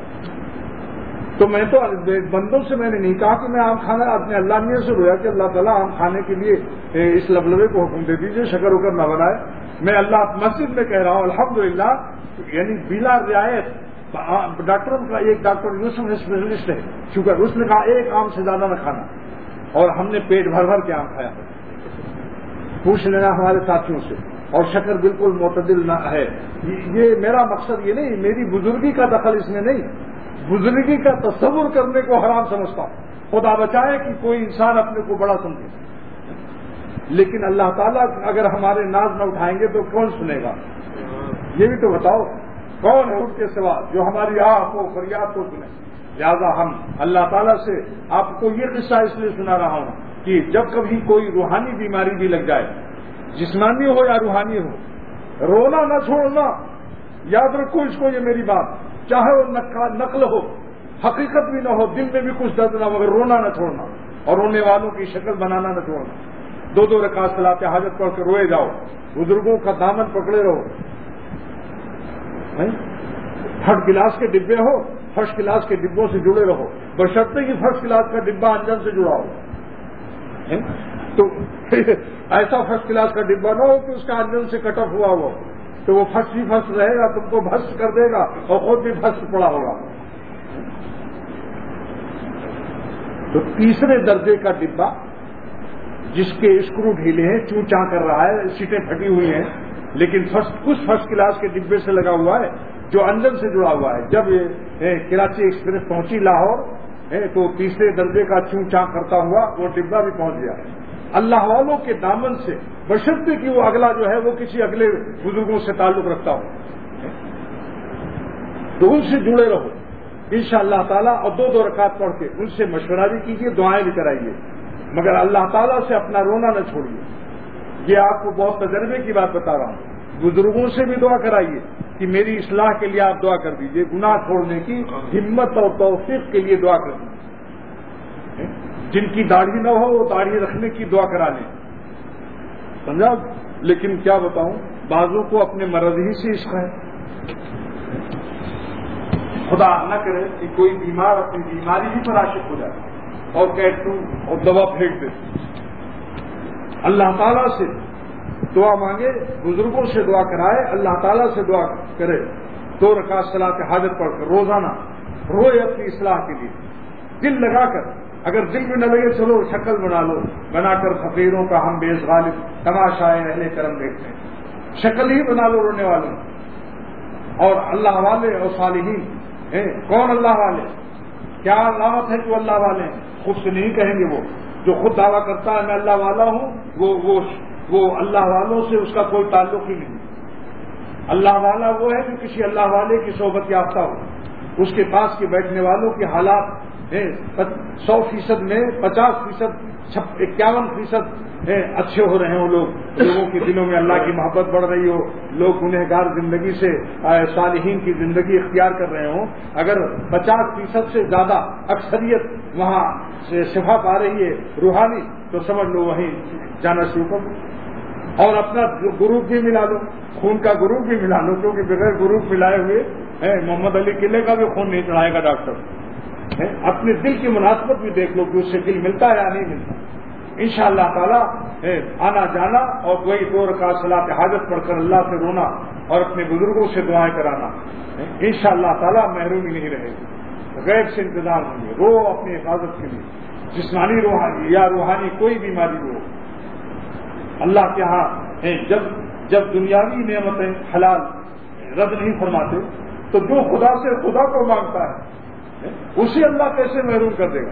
تو میں تو بندوں سے میں نے نہیں کہا کہ میں آم کھانا، اپنے اللہ میاں سے رویا کہ اللہ تعالیٰ آم کھانے کے لیے اس لبلبے کو حکم دے دیجیے، شکر وکر نہ بنائے۔ میں اللہ مسجد میں کہہ رہا ہوں الحمدللہ، یعنی بلا رعایت ڈاکٹروں کا ایک ڈاکٹر یوسف اسپیشلسٹ ہے شوگر، اس نے کہا ایک آم سے زیادہ نہ کھانا، اور ہم نے پیٹ بھر بھر کے آم کھایا۔ پوچھ لینا ہمارے ساتھیوں سے۔ اور شکر بالکل معتدل نہ ہے۔ یہ میرا مقصد یہ نہیں، میری بزرگی کا دخل اس میں نہیں، بزرگی کا تصور کرنے کو حرام سمجھتا ہوں۔ خدا بچائے کہ کوئی انسان اپنے کو بڑا سمجھے، لیکن اللہ تعالیٰ اگر ہمارے ناز نہ اٹھائیں گے تو کون سنے گا؟ یہ بھی تو بتاؤ کون ہے ان کے سوا جو ہماری آہ کو فریاد کو سنے. لہذا ہم اللہ تعالیٰ سے آپ کو یہ قصہ اس لیے سنا رہا ہوں کہ جب کبھی کوئی روحانی بیماری بھی لگ جائے, جسمانی ہو یا روحانی ہو, رونا نہ چھوڑنا. یاد رکھو اس کو, یہ میری بات, چاہے وہ نقل ہو, حقیقت بھی نہ ہو, دل میں بھی کچھ درد نہ ہو, مگر رونا نہ چھوڑنا اور رونے والوں کی شکل بنانا نہ چھوڑنا. دو دو رکعت صلاۃ حاجت پڑھ کے روئے جاؤ, بزرگوں کا دامن پکڑے رہو. تھرڈ کلاس کے ڈبے ہو, فرسٹ کلاس کے ڈبوں سے جڑے رہو, بشرطے کہ فرسٹ کلاس کا ڈبہ انجن سے جڑا ہو. تو ایسا فرسٹ کلاس کا ڈبہ نہ ہو کہ اس کا انجن سے کٹ آف ہوا ہوا, تو وہ فرسٹ ہی فرسٹ رہے گا, تم کو بھسٹ کر دے گا اور خود بھی بھسٹ پڑا ہوگا. تو تیسرے درجے کا ڈبہ جس کے اسکرو ڈھیلے ہیں, چوں چاں کر رہا ہے, سیٹیں پھٹی ہوئی ہیں, لیکن فرسٹ کچھ فرسٹ کلاس کے ڈبے سے لگا ہوا ہے جو انجن سے جڑا ہوا ہے. جب یہ کراچی ایکسپریس پہنچی لاہور تو تیسرے درجے کا چوں چاں کرتا ہوا وہ ڈبہ بھی پہنچ گیا. اللہ والوں کے دامن سے, بشرطے کہ وہ اگلا جو ہے وہ کسی اگلے بزرگوں سے تعلق رکھتا ہو, تو ان سے جڑے رہو انشاءاللہ تعالیٰ. اور دو دو رکعت پڑھ کے ان سے مشورہ بھی کیجیے, دعائیں بھی کرائیے, مگر اللہ تعالیٰ سے اپنا رونا نہ چھوڑیے. یہ آپ کو بہت تجربے کی بات بتا رہا ہوں. بزرگوں سے بھی دعا کرائیے کہ میری اصلاح کے لیے آپ دعا کر دیجیے, گناہ چھوڑنے کی ہمت اور توفیق کے لیے دعا کر دیجیے. جن کی داڑھی نہ ہو وہ داڑھی رکھنے کی دعا کرا لیں, سمجھا. لیکن کیا بتاؤں, بعضوں کو اپنے مرض ہی سے عشق ہے. خدا نہ کرے کہ کوئی بیمار اپنی بیماری ہی پر عاشق ہو جائے اور کیٹو اور دوا پھینک دے. اللہ تعالیٰ سے دعا مانگے, بزرگوں سے دعا کرائے, اللہ تعالیٰ سے دعا کرے. دو رکعت صلاۃ حاجت پڑھ کر روزانہ روئے اپنی اصلاح کے لیے, دل لگا کر. اگر دل میں نہ لگے چلو شکل بنا لو, بنا کر فقیروں کا ہم بیش غالب تماشائے اہل کرم دیکھتے ہیں. شکل ہی بنا لو رونے والوں. اور اللہ والے اور صالحین, کون اللہ والے, کیا علامت ہے جو اللہ والے ہیں؟ خود سے نہیں کہیں گے. وہ جو خود دعویٰ کرتا ہے میں اللہ والا ہوں, وہ وہ وہ اللہ والوں سے اس کا کوئی تعلق ہی نہیں. اللہ والا وہ ہے جو کسی اللہ والے کی صحبت یافتہ ہو, اس کے پاس کے بیٹھنے والوں کے حالات سو فیصد میں پچاس فیصد اکیاون فیصد اچھے ہو رہے ہوں. لوگ لوگوں کے دلوں میں اللہ کی محبت بڑھ رہی ہو, لوگ گنہگار زندگی سے صالحین کی زندگی اختیار کر رہے ہوں. اگر پچاس فیصد سے زیادہ اکثریت وہاں سے شفا پا رہی ہے روحانی, تو سمجھ لو وہیں جانا شروع کرو. اور اپنا گروپ بھی ملا لو, خون کا گروپ بھی ملا لو, کیونکہ بغیر گروپ ملائے ہوئے محمد علی قلعے کا بھی خون نہیں چڑھائے گا ڈاکٹر. اپنے دل کی مناسبت بھی دیکھ لو کہ اس سے دل ملتا ہے یا نہیں ملتا. انشاءاللہ تعالیٰ آنا جانا اور وہی دو رکعت صلاۃ حاجت پڑھ کر اللہ سے رونا اور اپنے بزرگوں سے دعائیں کرانا, انشاءاللہ تعالیٰ محرومی نہیں رہے گی. غیب سے انتظار ہوں گے, رو اپنی حفاظت کے لیے, جسمانی روحانی یا روحانی کوئی بیماری ہو. اللہ کے ہاں جب جب دنیاوی نعمتیں حلال رد نہیں فرماتے, تو جو خدا سے خدا کو مانگتا ہے اسے اللہ کیسے محروم کر دے گا.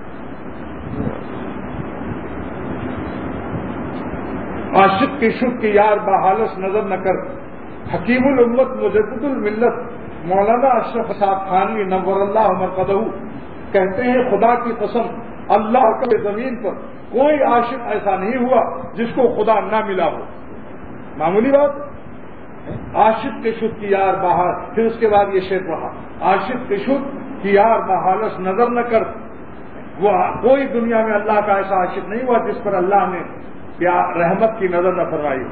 عاشق کی شک کی یار بحالس نظر نہ کر, حکیم الامت مجدد الملت مولانا اشرف صاحب خانوی نور اللہ مرقدہ کہتے ہیں خدا کی قسم اللہ کے زمین پر کوئی عاشق ایسا نہیں ہوا جس کو خدا نہ ملا ہو. معمولی بات, عاشق کے شد کی یار بہار. پھر اس کے بعد یہ شعر رہا, عاشق کے شد کی یار بحالس نظر نہ کر. وہ کوئی دنیا میں اللہ کا ایسا عاشق نہیں ہوا جس پر اللہ نے رحمت کی نظر نہ فرمائی.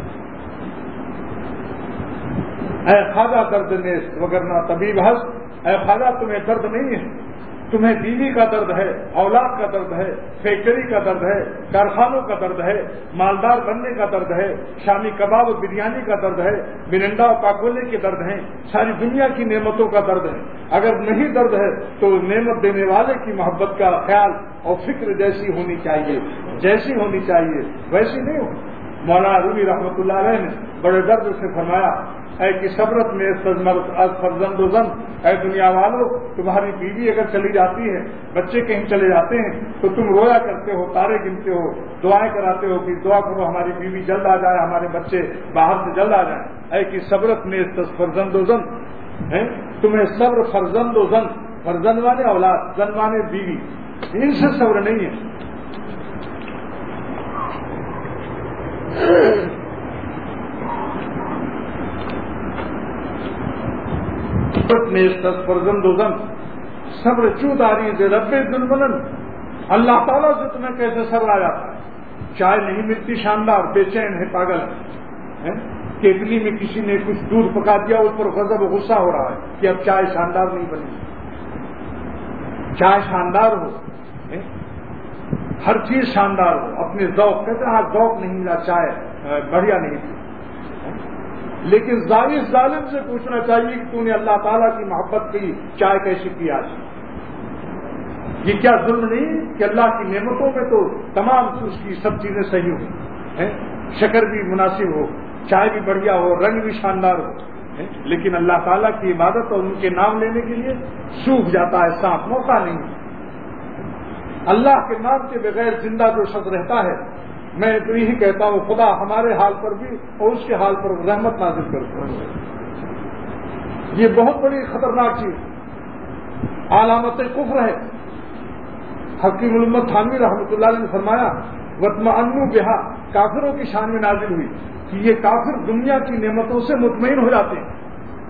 اے خواجہ درد نیست وگرنہ طبیب ہنس, اے خواجہ تمہیں درد نہیں ہے, تمہیں بیوی کا درد ہے, اولاد کا درد ہے, فیکٹری کا درد ہے, کارخانوں کا درد ہے, مالدار بننے کا درد ہے, شامی کباب اور بریانی کا درد ہے, مرنڈا اور پاکولے کے درد ہیں, ساری دنیا کی نعمتوں کا درد ہے. اگر نہیں درد ہے تو نعمت دینے والے کی محبت کا خیال اور فکر جیسی ہونی چاہیے, جیسی ہونی چاہیے ویسی نہیں ہو. مولانا رومی رحمۃ اللہ علیہ نے بڑے درد سے فرمایا، اے کہ صبرت میں فرزند و زن، اے دنیا والو، تمہاری بیوی اگر چلی جاتی ہے، بچے کہیں چلے جاتے ہیں تو تم رویا کرتے ہو، تارے گنتے ہو، دعائیں کراتے ہو کہ دعا کرو ہماری بیوی جلد آ جائے، ہمارے بچے باہر سے جلد آ جائیں۔ اے کہ صبرت میں فرزند و زن ہے، تمہیں صبر فرزند و زن، فرزند وانے اولاد، زن وانے بیوی، ان سے صبر نہیں ہے۔ میں فرزند و زن صبر چوداری دے رب ذوالمنن، اللہ تعالیٰ سے تمہیں کیسے صبر آ جاتا ہے؟ چائے نہیں ملتی شاندار، بے چین ہے، پاگل ہے، کیتلی میں کسی نے کچھ دودھ پکا دیا، اس پر غضب و غصہ ہو رہا ہے کہ اب چائے شاندار نہیں بنی۔ چائے شاندار ہو، ہر چیز شاندار ہو، اپنے ذوق، کہتے ہیں آج ذوق نہیں ملا، چائے بڑھیا نہیں تھی، لیکن ظالم ظالم سے پوچھنا چاہیے کہ تو نے اللہ تعالیٰ کی محبت کی چائے کیسی کی آج؟ یہ کیا ظلم نہیں کہ اللہ کی نعمتوں میں تو تمام اس کی سب چیزیں صحیح ہوں، شکر بھی مناسب ہو، چائے بھی بڑھیا ہو، رنگ بھی شاندار ہو، لیکن اللہ تعالیٰ کی عبادت اور ان کے نام لینے کے لیے سوکھ جاتا ہے سانپ، موقع نہیں۔ اللہ کے نام کے بغیر زندہ جو شخص رہتا ہے، میں تو یہی کہتا ہوں خدا ہمارے حال پر بھی اور اس کے حال پر رحمت نازل کرتا ہے۔ یہ بہت بڑی خطرناک چیز، علامت کفر ہے۔ حکیم الامت تھانوی رحمۃ اللہ علیہ نے فرمایا وَاطْمَأَنُّوا بِهَا، کافروں کی شان میں نازل ہوئی کہ یہ کافر دنیا کی نعمتوں سے مطمئن ہو جاتے ہیں،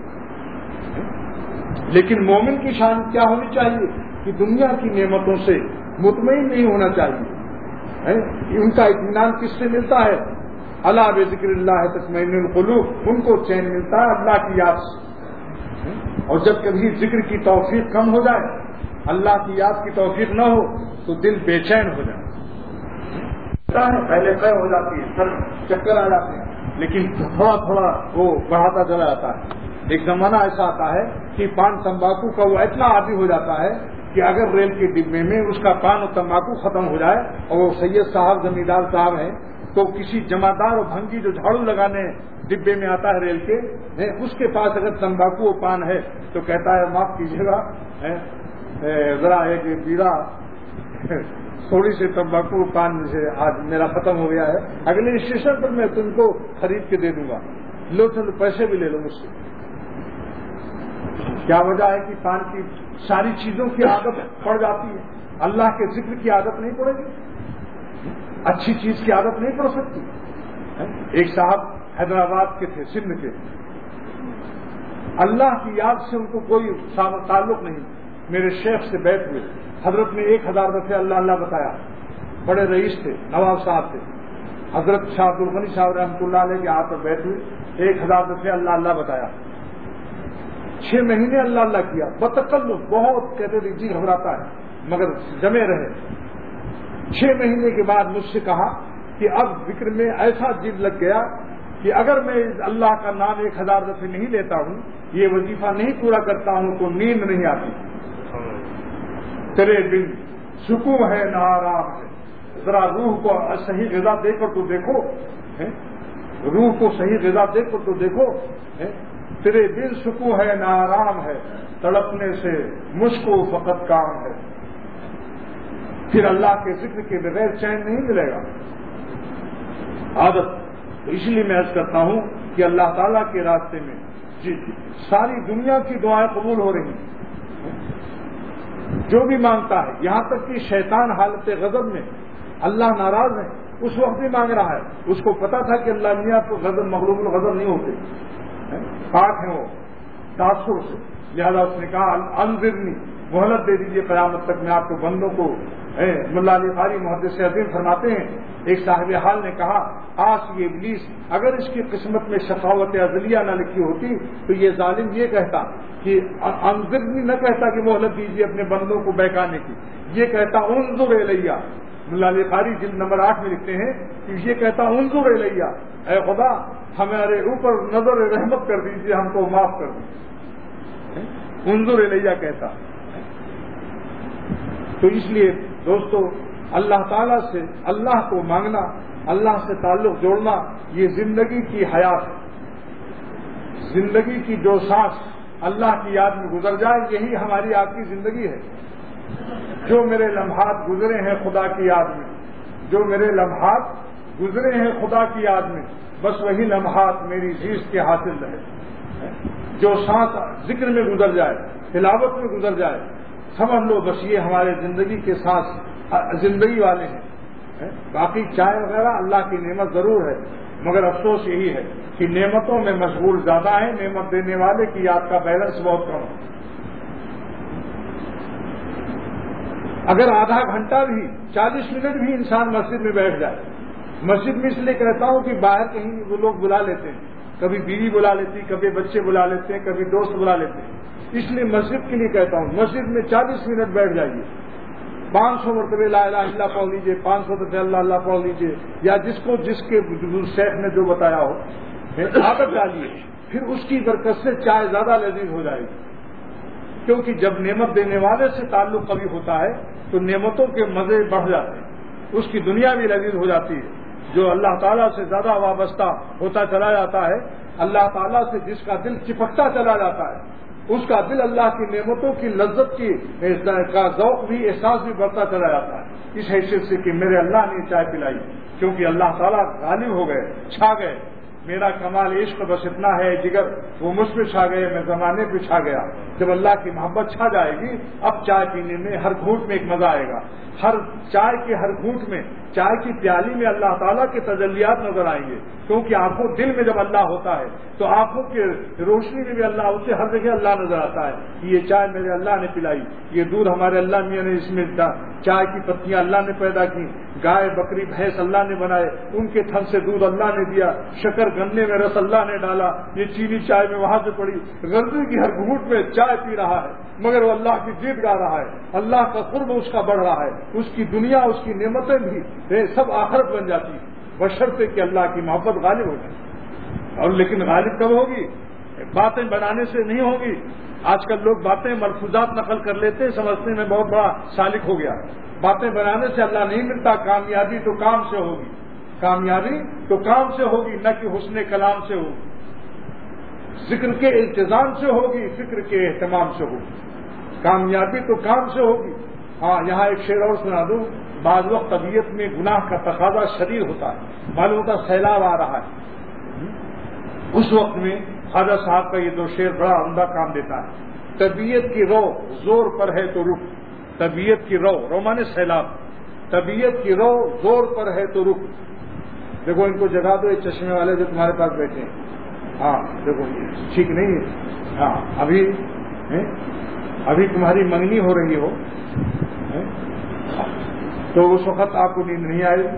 لیکن مومن کی شان کیا ہونی چاہیے کہ دنیا کی نعمتوں سے مطمئن نہیں ہونا چاہیے۔ ان کا اطمینان کس سے ملتا ہے؟ الا بذکر اللہ تطمئن القلوب، ان کو چین ملتا ہے اللہ کی یاد سے۔ اور جب کبھی ذکر کی توفیق کم ہو جائے، اللہ کی یاد کی توفیق نہ ہو تو دل بے چین ہو جائے، پہلے قے ہو جاتی ہے، سر چکر آ جاتے ہیں، لیکن تھوڑا تھوڑا وہ بڑھاتا چلا جاتا ہے۔ ایک زمانہ ایسا آتا ہے کہ پان تمباکو کا وہ اتنا عادی ہو جاتا ہے کہ اگر ریل کے ڈبے میں اس کا پان اور تمباکو ختم ہو جائے اور وہ سید صاحب زمیندار صاحب ہیں تو کسی جمعدار اور بھنگی جو جھاڑو لگانے ڈبے میں آتا ہے ریل کے، اس کے پاس اگر تمباکو اور پان ہے تو کہتا ہے معاف کیجیے گا ذرا ایک بیڑا تھوڑی سی تمباکو پان سے آج میرا ختم ہو گیا ہے، اگلے اسٹیشن پر میں تم کو خرید کے دے دوں گا، لو تم پیسے بھی لے لو مجھ سے۔ کیا وجہ ہے کہ پان کی ساری چیزوں کی عادت پڑ جاتی ہے، اللہ کے ذکر کی عادت نہیں پڑے گی، اچھی چیز کی عادت نہیں پڑ سکتی۔ ایک صاحب حیدرآباد کے تھے، سندھ کے، اللہ کی یاد سے ان کو کوئی تعلق نہیں، میرے شیخ سے بیٹھ ہوئے، حضرت نے ایک ہزار دفعہ اللہ اللہ بتایا، بڑے رئیس تھے، نواب صاحب تھے، حضرت شاہ عبد الغنی صاحب رحمۃ اللہ علیہ کے ہاتھ پر بیٹھ ہوئے، ایک ہزار دفعہ اللہ اللہ بتایا، چھ مہینے اللہ اللہ کیا، بتکلف بہت، کہتے تھے جی گھبراتا ہے مگر جمے رہے۔ چھ مہینے کے بعد مجھ سے کہا کہ اب ذکر میں ایسا دل لگ گیا کہ اگر میں اللہ کا نام ایک ہزار دفعہ نہیں لیتا ہوں، یہ وظیفہ نہیں پورا کرتا ہوں تو نیند نہیں آتی، تیرے بن سکون ہے نہ آرام ہے۔ ذرا روح کو صحیح غذا دے کر تو دیکھو، روح کو صحیح غذا دے کر تو دیکھو، تیرے دل سکون ہے نہ آرام ہے، تڑپنے سے مشکو فقط کام ہے۔ پھر اللہ کے ذکر کے بغیر چین نہیں ملے گا، عادت۔ تو اس لیے میں عرض کرتا ہوں کہ اللہ تعالیٰ کے راستے میں جی ساری دنیا کی دعائیں قبول ہو رہی ہیں، جو بھی مانگتا ہے، یہاں تک کہ شیطان حالت غضب میں اللہ ناراض ہے اس وقت بھی مانگ رہا ہے، اس کو پتا تھا کہ اللہ میاں تو غضب مغلوب الغضب نہیں ہوتے، پاک ہیں وہ تاثر سے، لہذا اس نے کہا انذرنی، مہلت دے دیجیے قیامت تک میں آپ کو بندوں کو۔ ملا علی قاری محدث عظیم فرماتے ہیں ایک صاحب حال نے کہا آج یہ ابلیس اگر اس کی قسمت میں شقاوت ازلیہ نہ لکھی ہوتی تو یہ ظالم یہ کہتا کہ انذرنی نہ کہتا کہ مہلت دیجیے اپنے بندوں کو بہکانے کی، یہ کہتا انظر الیہ۔ ملا علی قاری جلد نمبر آٹھ میں لکھتے ہیں کہ یہ کہتا انظر الیہ، اے خدا ہمارے اوپر نظر رحمت کر دیجیے، ہم کو معاف کر دیجیے، انظر الیہ کہتا۔ تو اس لیے دوستو اللہ تعالیٰ سے اللہ کو مانگنا، اللہ سے تعلق جوڑنا، یہ زندگی کی حیات ہے۔ زندگی کی جو سانس اللہ کی یاد میں گزر جائے، یہی ہماری آپ کی زندگی ہے۔ جو میرے لمحات گزرے ہیں خدا کی یاد میں، جو میرے لمحات گزرے ہیں خدا کی یاد میں، بس وہی لمحات میری جیس کے حاصل رہے۔ جو سانس ذکر میں گزر جائے، تلاوت میں گزر جائے، سمجھ لو بس یہ ہمارے زندگی کے سانس زندگی والے ہیں۔ باقی چائے وغیرہ اللہ کی نعمت ضرور ہے، مگر افسوس یہی ہے کہ نعمتوں میں مشغول زیادہ ہیں، نعمت دینے والے کی یاد کا بیلنس بہت کم ہے۔ اگر آدھا گھنٹہ بھی، چالیس منٹ بھی انسان مسجد میں بیٹھ جائے، مسجد میں اس لیے کہتا ہوں کہ باہر کہیں وہ لوگ بلا لیتے ہیں، کبھی بیوی بلا لیتی، کبھی بچے بلا لیتے ہیں، کبھی دوست بلا لیتے ہیں، اس لیے مسجد کے لیے کہتا ہوں مسجد میں چالیس منٹ بیٹھ جائیے، پانچ سو مرتبہ لا الہ الا اللہ پڑھ لیجیے، پانچ سو مرتبہ اللہ اللہ پڑھ لیجیے، یا جس کو جس کے شیخ نے جو بتایا ہو عادت ڈالیے، پھر اس کی برکت سے چائے زیادہ لذیذ ہو جائے گی۔ کیونکہ جب نعمت دینے والے سے تعلق کبھی ہوتا ہے تو نعمتوں کے مزے بڑھ جاتے ہیں، اس کی دنیا بھی لذیذ ہو جاتی ہے۔ جو اللہ تعالیٰ سے زیادہ وابستہ ہوتا چلا جاتا ہے، اللہ تعالیٰ سے جس کا دل چپکتا چلا جاتا ہے، اس کا دل اللہ کی نعمتوں کی لذت کی کا ذوق بھی، احساس بھی بڑھتا چلا جاتا ہے۔ اس حیثیت سے کہ میرے اللہ نے چائے پلائی، کیونکہ اللہ تعالیٰ غالب ہو گئے، چھا گئے۔ میرا کمال عشق بس اتنا ہے جگر، وہ مجھ پہ چھا گئے، میں زمانے پہ چھا گیا۔ جب اللہ کی محبت چھا جائے گی، اب چائے پینے میں ہر گھونٹ میں ایک مزہ آئے گا، ہر چائے کے ہر گھونٹ میں، چائے کی پیالی میں اللہ تعالیٰ کے تجلیات نظر آئیں گے، کیونکہ آنکھوں دل میں جب اللہ ہوتا ہے تو آنکھوں کی روشنی میں بھی اللہ ہوتے، ہر جگہ اللہ نظر آتا ہے کہ یہ چائے میرے اللہ نے پلائی، یہ دودھ ہمارے اللہ میاں نے اس میں چائے کی پتیاں اللہ نے پیدا کی، گائے بکری بھینس اللہ نے بنائے، ان کے تھن سے دودھ اللہ نے دیا، شکر گنے میں رس اللہ نے ڈالا، یہ چینی چائے میں وہاں سے پڑی، غرضی کی ہر گھونٹ میں چائے پی رہا ہے، مگر وہ اللہ کی جیت گا رہا ہے، اللہ کا قرب اس کا بڑھ رہا ہے، اس کی دنیا، اس کی نعمتیں بھی سب آخرت بن جاتی ہیں، بشرطے کہ اللہ کی محبت غالب ہو جائے۔ اور لیکن غالب کب ہوگی؟ باتیں بنانے سے نہیں ہوگی۔ آج کل لوگ باتیں ملفوظات نقل کر لیتے ہیں، سمجھتے میں بہت بڑا سالک ہو گیا۔ باتیں بنانے سے اللہ نہیں ملتا، کامیابی تو کام سے ہوگی، کامیابی تو کام سے ہوگی، نہ کہ حسن کلام سے ہوگی، ذکر کے التزام سے ہوگی، فکر کے اہتمام سے ہوگی، کامیابی تو کام سے ہوگی۔ ہاں یہاں ایک شعر اور سنا دوں، بعض وقت طبیعت میں گناہ کا تقاضا شدید ہوتا ہے، معلوم ہوتا سیلاب آ رہا ہے، اس وقت میں خواجہ صاحب کا یہ دو شعر بڑا عمدہ کام دیتا ہے۔ طبیعت کی رو زور پر ہے تو رک، طبیعت کی رو، رو مانے سیلاب، طبیعت کی رو زور پر ہے تو رک۔ دیکھو ان کو جگا دو، یہ چشمے والے جو تمہارے پاس بیٹھے ہیں، ہاں دیکھو ٹھیک نہیں ہے، ہاں ابھی ابھی تمہاری منگنی ہو رہی ہو تو اس وقت آپ کو نیند نہیں آئے،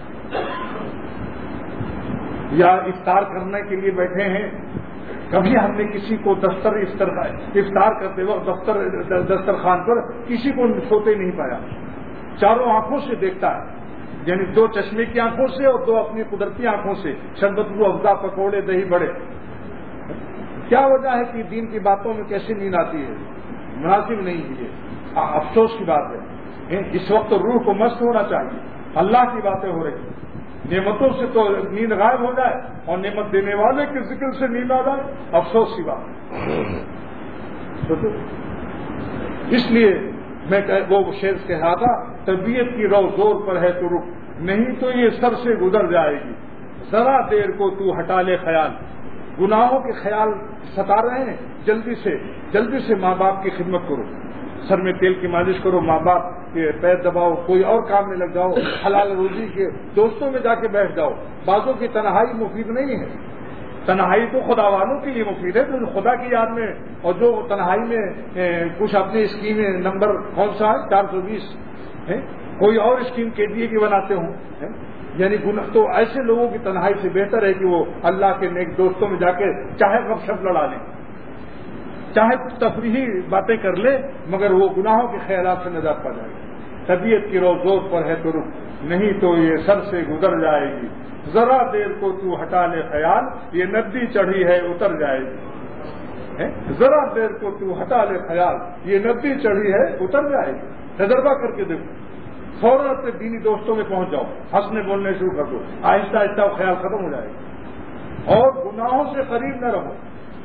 یا افطار کرنے کے لیے بیٹھے ہیں، کبھی ہم نے کسی کو دفتر افطار کرتے وقت دفتر دسترخوان پر کسی کو سوتے نہیں پایا، چاروں آنکھوں سے دیکھتا ہے، یعنی دو چشمے کی آنکھوں سے اور دو اپنی قدرتی آنکھوں سے، شربت و افزا پکوڑے دہی بڑے۔ کیا وجہ ہے کہ دین کی باتوں میں کیسے نیند آتی ہے؟ مناسب نہیں ہے، یہ افسوس کی بات ہے۔ اس وقت تو روح کو مست ہونا چاہیے، اللہ کی باتیں ہو رہی ہیں، نعمتوں سے تو نیند غائب ہو جائے اور نعمت دینے والے کے ذکر سے نیند آ جائے، افسوس کی بات ہے۔ اس لیے میں وہ شعر کہہ رہا تھا، طبیعت کی رو زور پر ہے تو رک، نہیں تو یہ سر سے گزر جائے گی، ذرا دیر کو تو ہٹا لے خیال۔ گناہوں کے خیال ستا رہے ہیں، جلدی سے جلدی سے ماں باپ کی خدمت کرو، سر میں تیل کی مالش کرو، ماں باپ کے پیر دباؤ، کوئی اور کام میں لگ جاؤ، حلال روزی کے دوستوں میں جا کے بیٹھ جاؤ۔ بعضوں کی تنہائی مفید نہیں ہے، تنہائی تو خدا والوں کے لیے مفید ہے، جو خدا کی یاد میں، اور جو تنہائی میں کچھ اپنی اسکیمیں، نمبر کون سا ہے چار سو بیس ہے، کوئی اور اسکیم کے لیے بھی بناتے ہوں، یعنی تو ایسے لوگوں کی تنہائی سے بہتر ہے کہ وہ اللہ کے نیک دوستوں میں جا کے چاہے گپ شپ لڑا لیں، چاہے تفریحی باتیں کر لے، مگر وہ گناہوں کے خیالات سے نجات پا جائے گی۔ طبیعت کی رو زور پر ہے تو رک، نہیں تو یہ سر سے گزر جائے گی، ذرا دیر کو تو ہٹا لے خیال، یہ ندی چڑھی ہے اتر جائے گی، ذرا دیر کو تو ہٹا لے خیال، یہ ندی چڑھی ہے اتر جائے گی۔ تجربہ کر کے دیکھو، فوراً اپنے دینی دوستوں میں پہنچ جاؤ، ہنسنے بولنے شروع کر دو، آہستہ آہستہ وہ خیال ختم ہو جائے گا، اور گناہوں سے قریب نہ رہو۔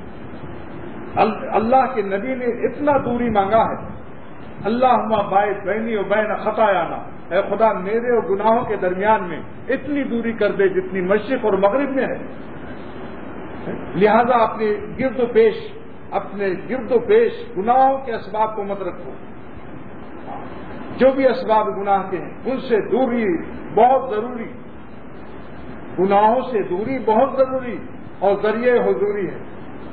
اللہ کے نبی نے اتنا دوری مانگا ہے، اللہم باعث بینی و بین خطایانا، اے خدا میرے اور گناہوں کے درمیان میں اتنی دوری کر دے جتنی مشرق اور مغرب میں ہے۔ لہذا اپنے گرد و پیش اپنے گرد و پیش گناہوں کے اسباب کو مت رکھو، جو بھی اسباب گناہ کے ہیں ان سے دوری بہت ضروری، گناہوں سے دوری بہت ضروری اور ذریعہ حضوری ہے۔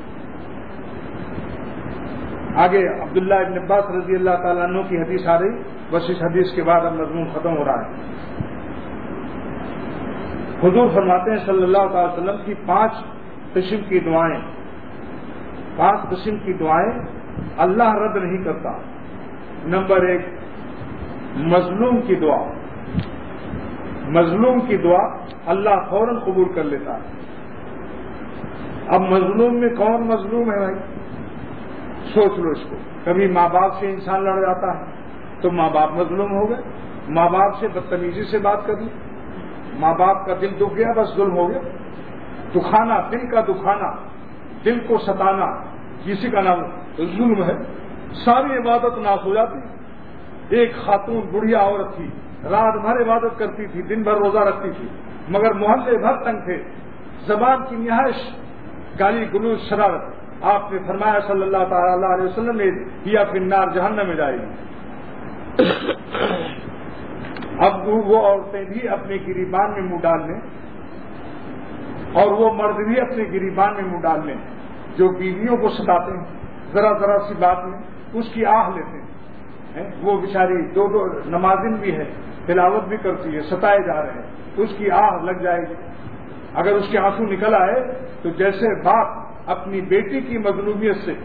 آگے عبداللہ ابن عباس رضی اللہ تعالیٰ عنہ کی حدیث آ رہی، بس اس حدیث کے بعد اب مضمون ختم ہو رہا ہے۔ حضور فرماتے ہیں صلی اللہ تعالی وسلم کی پانچ قسم کی دعائیں پانچ قسم کی دعائیں اللہ رد نہیں کرتا۔ نمبر ایک، مظلوم کی دعا، مظلوم کی دعا اللہ فوراً قبول کر لیتا ہے۔ اب مظلوم میں کون مظلوم ہے بھائی؟ سوچ لو اس کو۔ کبھی ماں باپ سے انسان لڑ جاتا ہے تو ماں باپ مظلوم ہو گئے، ماں باپ سے بدتمیزی سے بات کر لی، ماں باپ کا دل دکھ گیا، بس ظلم ہو گیا۔ دکھانا، دل کا دکھانا، دل کو ستانا، کسی کا نام ظلم ہے۔ ساری عبادت ناس ہو جاتی۔ ایک خاتون بڑھیا عورت تھی، رات بھر عبادت کرتی تھی، دن بھر روزہ رکھتی تھی، مگر محلے بھر تنگ تھے، زبان کی نہائش گالی گلوچ شرارت۔ آپ نے فرمایا صلی اللہ تعالی علیہ وسلم نے کیا فی النار، جہنم میں جائے گی۔ اب وہ عورتیں بھی اپنے گریبان میں منہ ڈال لیں اور وہ مرد بھی اپنے گریبان میں منہ ڈال لیں جو بیویوں کو ستاتے ہیں، ذرا ذرا سی بات میں اس کی آہ لیتے ہیں۔ وہ بیچاری دو دو نمازن بھی ہے، تلاوت بھی کرتی ہے، ستائے جا رہے ہیں، اس کی آہ لگ جائے گی۔ اگر اس کے آنسو نکل آئے تو جیسے باپ اپنی بیٹی کی مظلومیت سے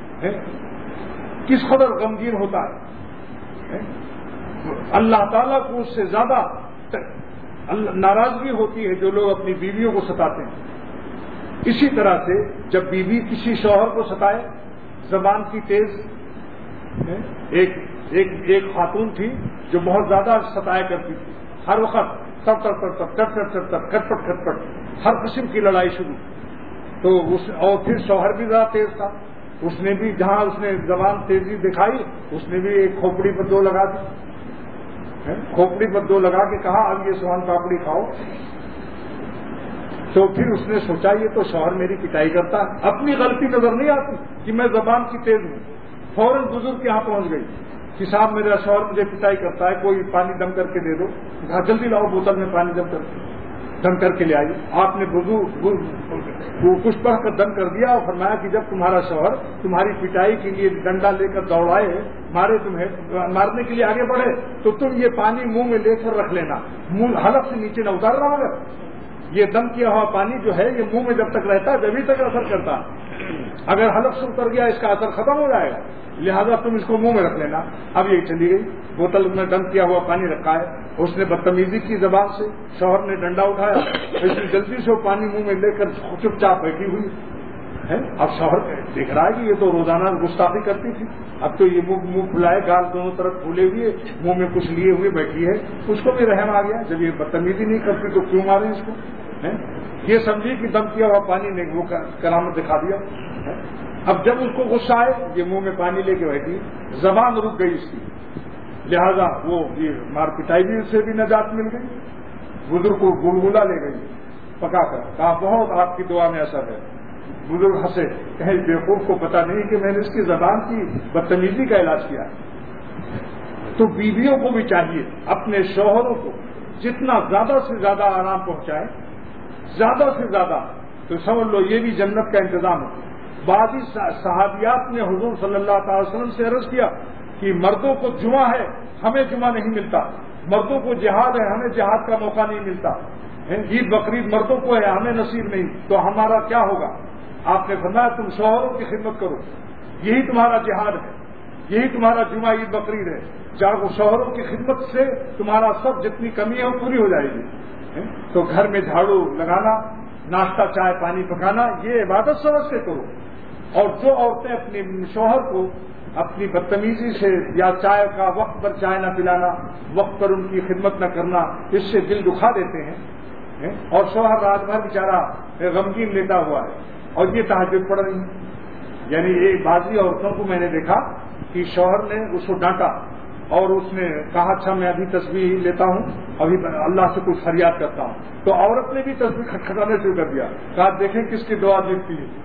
کس قدر غمگین ہوتا ہے، اللہ تعالیٰ کو اس سے زیادہ ناراضگی ہوتی ہے جو لوگ اپنی بیویوں کو ستاتے ہیں۔ اسی طرح سے جب بیوی کسی شوہر کو ستائے، زبان کی تیز، ایک ایک ایک خاتون تھی جو بہت زیادہ ستایا کرتی تھی، ہر وقت تب تب تب تب کٹ کٹ کٹ کٹ کٹ کٹ کٹ ہر قسم کی لڑائی شروع۔ تو اس اور پھر شوہر بھی زیادہ تیز تھا، اس نے بھی جہاں اس نے زبان تیزی دکھائی اس نے بھی ایک کھوپڑی پر دو لگا دی، کھوپڑی پر دو لگا کے کہا اب یہ سوان پاپڑی کھاؤ۔ تو پھر اس نے سوچا یہ تو شوہر میری پٹائی کرتا ہے، اپنی غلطی نظر نہیں آتی کہ میں زبان کی تیز ہوں، فوراً بزرگ کے یہاں پہنچ گئی کہ صاحب میرا شوہر مجھے پٹائی کرتا ہے، کوئی پانی دم کر کے دے دو۔ کہا جلدی لاؤ بوتل میں پانی دم کر کے دم کر کے لے آئیے۔ آپ نے کچھ پڑھ کر دم کر دیا اور فرمایا کہ جب تمہارا شوہر تمہاری پٹائی کے لیے ڈنڈا لے کر دوڑائے، مارے تمہیں مارنے کے لیے آگے بڑھے تو تم یہ پانی منہ میں لے کر رکھ لینا، منہ حلق سے نیچے نہ اتارنا، مگر یہ دم کیا ہوا پانی جو ہے یہ منہ میں جب تک رہتا ہے جبھی تک اثر کرتا، اگر حلق سے اتر گیا اس کا اثر ختم ہو جائے گا، لہذا تم اس کو منہ میں رکھ لینا۔ اب یہ چلی گئی، بوتل میں دم کیا ہوا پانی رکھا ہے، اس نے بدتمیزی کی زبان سے، شوہر نے ڈنڈا اٹھایا، اس نے جلدی سے وہ پانی منہ میں لے کر چپ چاپ بیٹھی ہوئی ہے۔ اب شوہر دیکھ رہا ہے کہ یہ تو روزانہ گستاخی کرتی تھی، اب تو یہ منہ منہ کھلائے، گال دونوں طرف کھولے ہوئے، منہ میں کچھ لیے ہوئے بیٹھی ہے، اس کو بھی رحم آ گیا، جب یہ بدتمیزی نہیں کرتی تو کیوں مارے اس کو؟ یہ سمجھی کہ دم کیا ہوا پانی نے وہ کرامت دکھا دیا۔ اب جب اس کو غصہ آئے یہ منہ میں پانی لے کے بیٹھی، زبان رک گئی اس کی، لہذا وہ یہ مار پٹائی بھی اس سے بھی نجات مل گئی۔ بزرگ کو گلگلا لے گئی پکا کر، کہا بہت آپ کی دعا میں اثر ہے۔ بزرگ ہنسے، کہیں بیوقوف کو پتا نہیں کہ میں نے اس کی زبان کی بدتمیزی کا علاج کیا ہے۔ تو بیویوں کو بھی چاہیے اپنے شوہروں کو جتنا زیادہ سے زیادہ آرام پہنچائے، زیادہ سے زیادہ، تو سمجھ لو یہ بھی جنت کا انتظام ہے۔ بعضی صحابیات نے حضور صلی اللہ تعالی وسلم سے عرض کیا کہ مردوں کو جمعہ ہے ہمیں جمعہ نہیں ملتا، مردوں کو جہاد ہے ہمیں جہاد کا موقع نہیں ملتا، عید بقرعید مردوں کو ہے ہمیں نصیب نہیں، تو ہمارا کیا ہوگا؟ آپ نے فرمایا تم شوہروں کی خدمت کرو، یہی تمہارا جہاد ہے، یہی تمہارا جمعہ عید بقرعید ہے، جاؤ شوہروں کی خدمت سے تمہارا سب جتنی کمی ہے وہ پوری ہو جائے گی۔ تو گھر میں جھاڑو لگانا، ناشتہ چائے پانی پکانا یہ عبادت سمجھ سے کرو۔ اور جو عورتیں اپنے شوہر کو اپنی بدتمیزی سے یا چائے کا وقت پر چائے نہ پلانا، وقت پر ان کی خدمت نہ کرنا، اس سے دل دکھا دیتے ہیں، اور شوہر رات بھر بیچارہ غمگین لیتا ہوا ہے اور یہ تہجد پڑھ رہی ہے۔ یعنی یہ بعضی عورتوں کو میں نے دیکھا کہ شوہر نے اس کو ڈانٹا اور اس نے کہا اچھا میں ابھی تسبیح لیتا ہوں، ابھی اللہ سے کچھ فریاد کرتا ہوں، تو عورت نے بھی تسبیح کھٹکھٹانا شروع کر دیا، کہا دیکھیں کس کی دعا ملتی ہے۔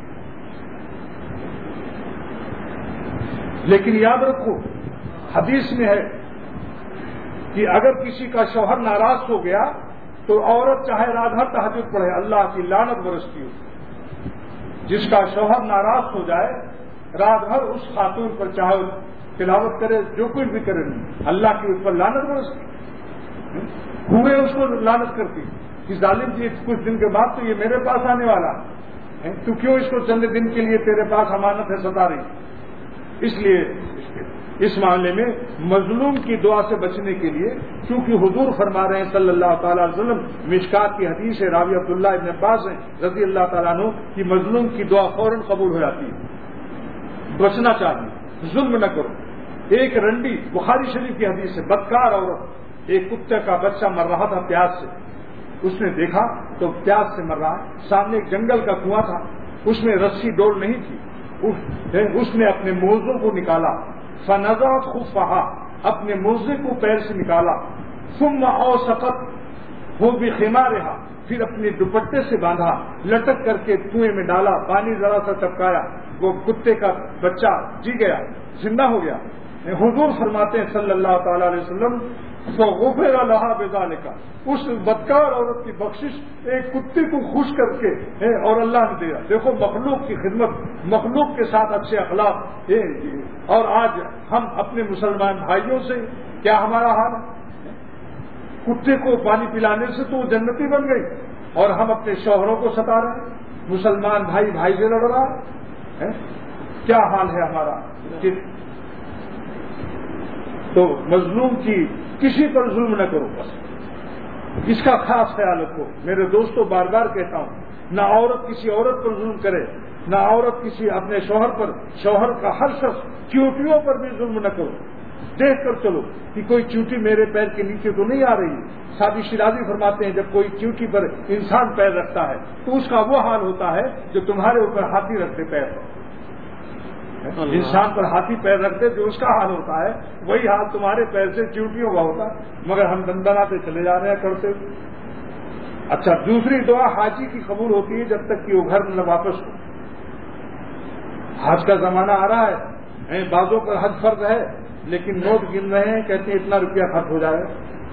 لیکن یاد رکھو حدیث میں ہے کہ اگر کسی کا شوہر ناراض ہو گیا تو عورت چاہے رات بھر تہجد پڑھے اللہ کی لعنت برستی ہو۔ جس کا شوہر ناراض ہو جائے رات بھر اس خاتون پر چاہے تلاوت کرے جو کچھ بھی کرے اللہ کی اس پر لعنت برستی، ہوئے اس کو لعنت کرتی کہ ظالم جی کچھ دن کے بعد تو یہ میرے پاس آنے والا ہے، تو کیوں اس کو چند دن کے لیے تیرے پاس امانت ہے ستا رہی۔ اس لیے اس معاملے میں مظلوم کی دعا سے بچنے کے لیے چونکہ حضور فرما رہے ہیں صلی اللہ تعالی علیہ وسلم، مشکات کی حدیث ہے راوی عبداللہ ابن عباس ہیں رضی اللہ تعالیٰ عنہ کہ مظلوم کی دعا فوراً قبول ہو جاتی ہے۔ بچنا چاہیے، ظلم نہ کرو۔ ایک رنڈی بخاری شریف کی حدیث ہے، بدکار عورت، ایک کتے کا بچہ مر رہا تھا پیاس سے، اس نے دیکھا تو پیاس سے مر رہا، سامنے ایک جنگل کا کنواں تھا، اس میں رسی ڈول نہیں تھی، اس نے اپنے موزوں کو نکالا، فنزعت خفہا، اپنے موزے کو پیر سے نکالا، ثم اوسقت وہ بخمارہا، پھر اپنے دوپٹے سے باندھا، لٹک کر کے کنویں میں ڈالا، پانی ذرا سا ٹپکایا، وہ کتے کا بچہ جی گیا، زندہ ہو گیا۔ حضور فرماتے ہیں صلی اللہ تعالی علیہ وسلم فغفر لها بذلك، اس بدکار عورت کی بخشش ایک کتے کو خوش کر کے اور اللہ نے دیا۔ دیکھو مخلوق کی خدمت، مخلوق کے ساتھ اچھے اخلاق، اور آج ہم اپنے مسلمان بھائیوں سے کیا ہمارا حال ہے؟ کتے کو پانی پلانے سے تو وہ جنتی بن گئی اور ہم اپنے شوہروں کو ستا رہے ہیں، مسلمان بھائی بھائی سے لڑ رہا ہے، کیا حال ہے ہمارا؟ تو مظلوم کی کسی پر ظلم نہ کرو، بس اس کا خاص خیال رکھو۔ میرے دوستوں بار بار کہتا ہوں، نہ عورت کسی عورت پر ظلم کرے، نہ عورت کسی اپنے شوہر پر، شوہر کا ہر شخص چیوٹیوں پر بھی ظلم نہ کرو۔ دیکھ کر چلو کہ کوئی چیوٹی میرے پیر کے نیچے تو نہیں آ رہی۔ سادی شیرازی فرماتے ہیں جب کوئی چیوٹی پر انسان پیر رکھتا ہے تو اس کا وہ حال ہوتا ہے جو تمہارے اوپر ہاتھی رکھتے پیر پر، انسان پر ہاتھی پیر رکھتے جو اس کا حال ہوتا ہے وہی حال تمہارے پیر سے چیوٹیوں کا ہوتا ہے، مگر ہم دندناتے چلے جا رہے ہیں کرتے۔ اچھا، دوسری دعا حاجی کی قبول ہوتی ہے جب تک کہ وہ گھر نہ واپس ہو۔ حج کا زمانہ آ رہا ہے، بعضوں پر حج فرض ہے لیکن نوٹ گن رہے ہیں، کہتے ہیں اتنا روپیہ خرچ ہو جائے۔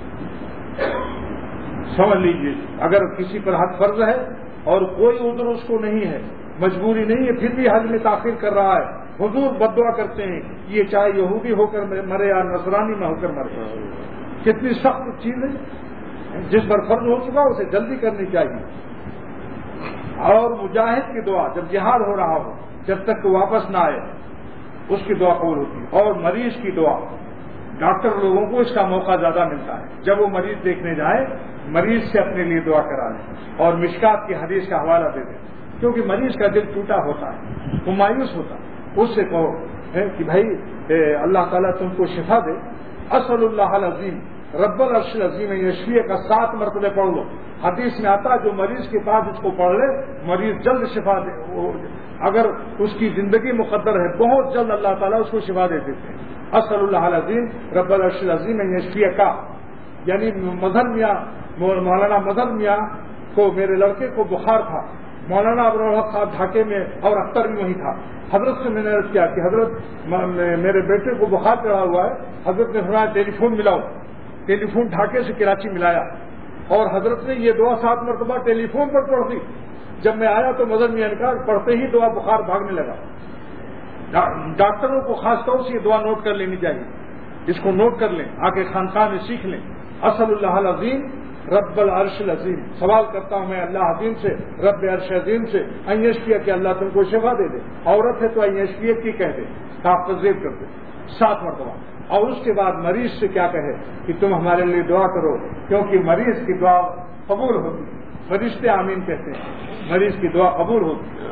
سمجھ لیجیے اگر کسی پر حج فرض ہے اور کوئی عذر اس کو نہیں ہے، مجبوری نہیں ہے، پھر بھی حج میں تاخیر کر رہا ہے، حضور بددعا کرتے ہیں یہ چاہے یہودی ہو کر مرے یا نصرانی میں ہو کر مرے۔ کتنی سخت چیز ہے، جس پر فرض ہو چکا اسے جلدی کرنی چاہیے۔ اور مجاہد کی دعا جب جہاد ہو رہا ہو جب تک کہ واپس نہ آئے اس کی دعا قبول ہوتی ہے۔ اور مریض کی دعا، ڈاکٹر لوگوں کو اس کا موقع زیادہ ملتا ہے، جب وہ مریض دیکھنے جائیں مریض سے اپنے لیے دعا کرا لیں اور مشکات کی حدیث کا حوالہ دے دیں، کیونکہ مریض کا دل ٹوٹا ہوتا ہے، وہ مایوس ہوتا ہے۔ اس سے کہو کہ بھائی اللہ تعالیٰ تم کو شفا دے، اسأل اللہ العظیم رب العرش العظیم یشفیہ کا سات مرتبہ پڑھ لو۔ حدیث میں آتا جو مریض کے پاس اس کو پڑھ لے مریض جلد شفا دے، اگر اس کی زندگی مقدر ہے بہت جلد اللہ تعالیٰ اس کو شفا دے دیتے ہیں۔ اسأل اللہ العظیم رب العرش العظیم یشفیہ کا، یعنی مظہر میاں مولانا مظہر میاں کو، میرے لڑکے کو بخار تھا، مولانا ابوالحق صاحب ڈھاکے میں اور اختر بھی وہیں تھا۔ حضرت سے میں نے عرض کیا کہ حضرت میرے بیٹے کو بخار چڑھا ہوا ہے، حضرت نے فرمایا ٹیلی فون ملاؤ، ٹیلی فون ڈھاکے سے کراچی ملایا اور حضرت نے یہ دعا سات مرتبہ ٹیلی فون پر پڑھ دی۔ جب میں آیا تو مظہر میاں نے کہا پڑھتے ہی دعا بخار بھاگنے لگا۔ ڈاکٹروں کو خاص طور سے یہ دعا نوٹ کر لینی چاہیے، اس کو نوٹ کر لیں، آگے خانقاہ میں سیکھ لیں۔ اسأل اللہ العظیم رب العرش العظیم، سوال کرتا ہوں میں اللہ عظیم سے، رب عرش عظیم سے، ان یشفیہ کہ اللہ تم کو شفا دے دے۔ عورت ہے تو ان یشفیہ کی کہہ دے، آپ تذیب کر دے سات مرتبہ، اور اس کے بعد مریض سے کیا کہے کہ تم ہمارے لیے دعا کرو، کیونکہ مریض کی دعا قبول ہوتی ہے، فرشتے آمین کہتے ہیں، مریض کی دعا قبول ہوتی ہے۔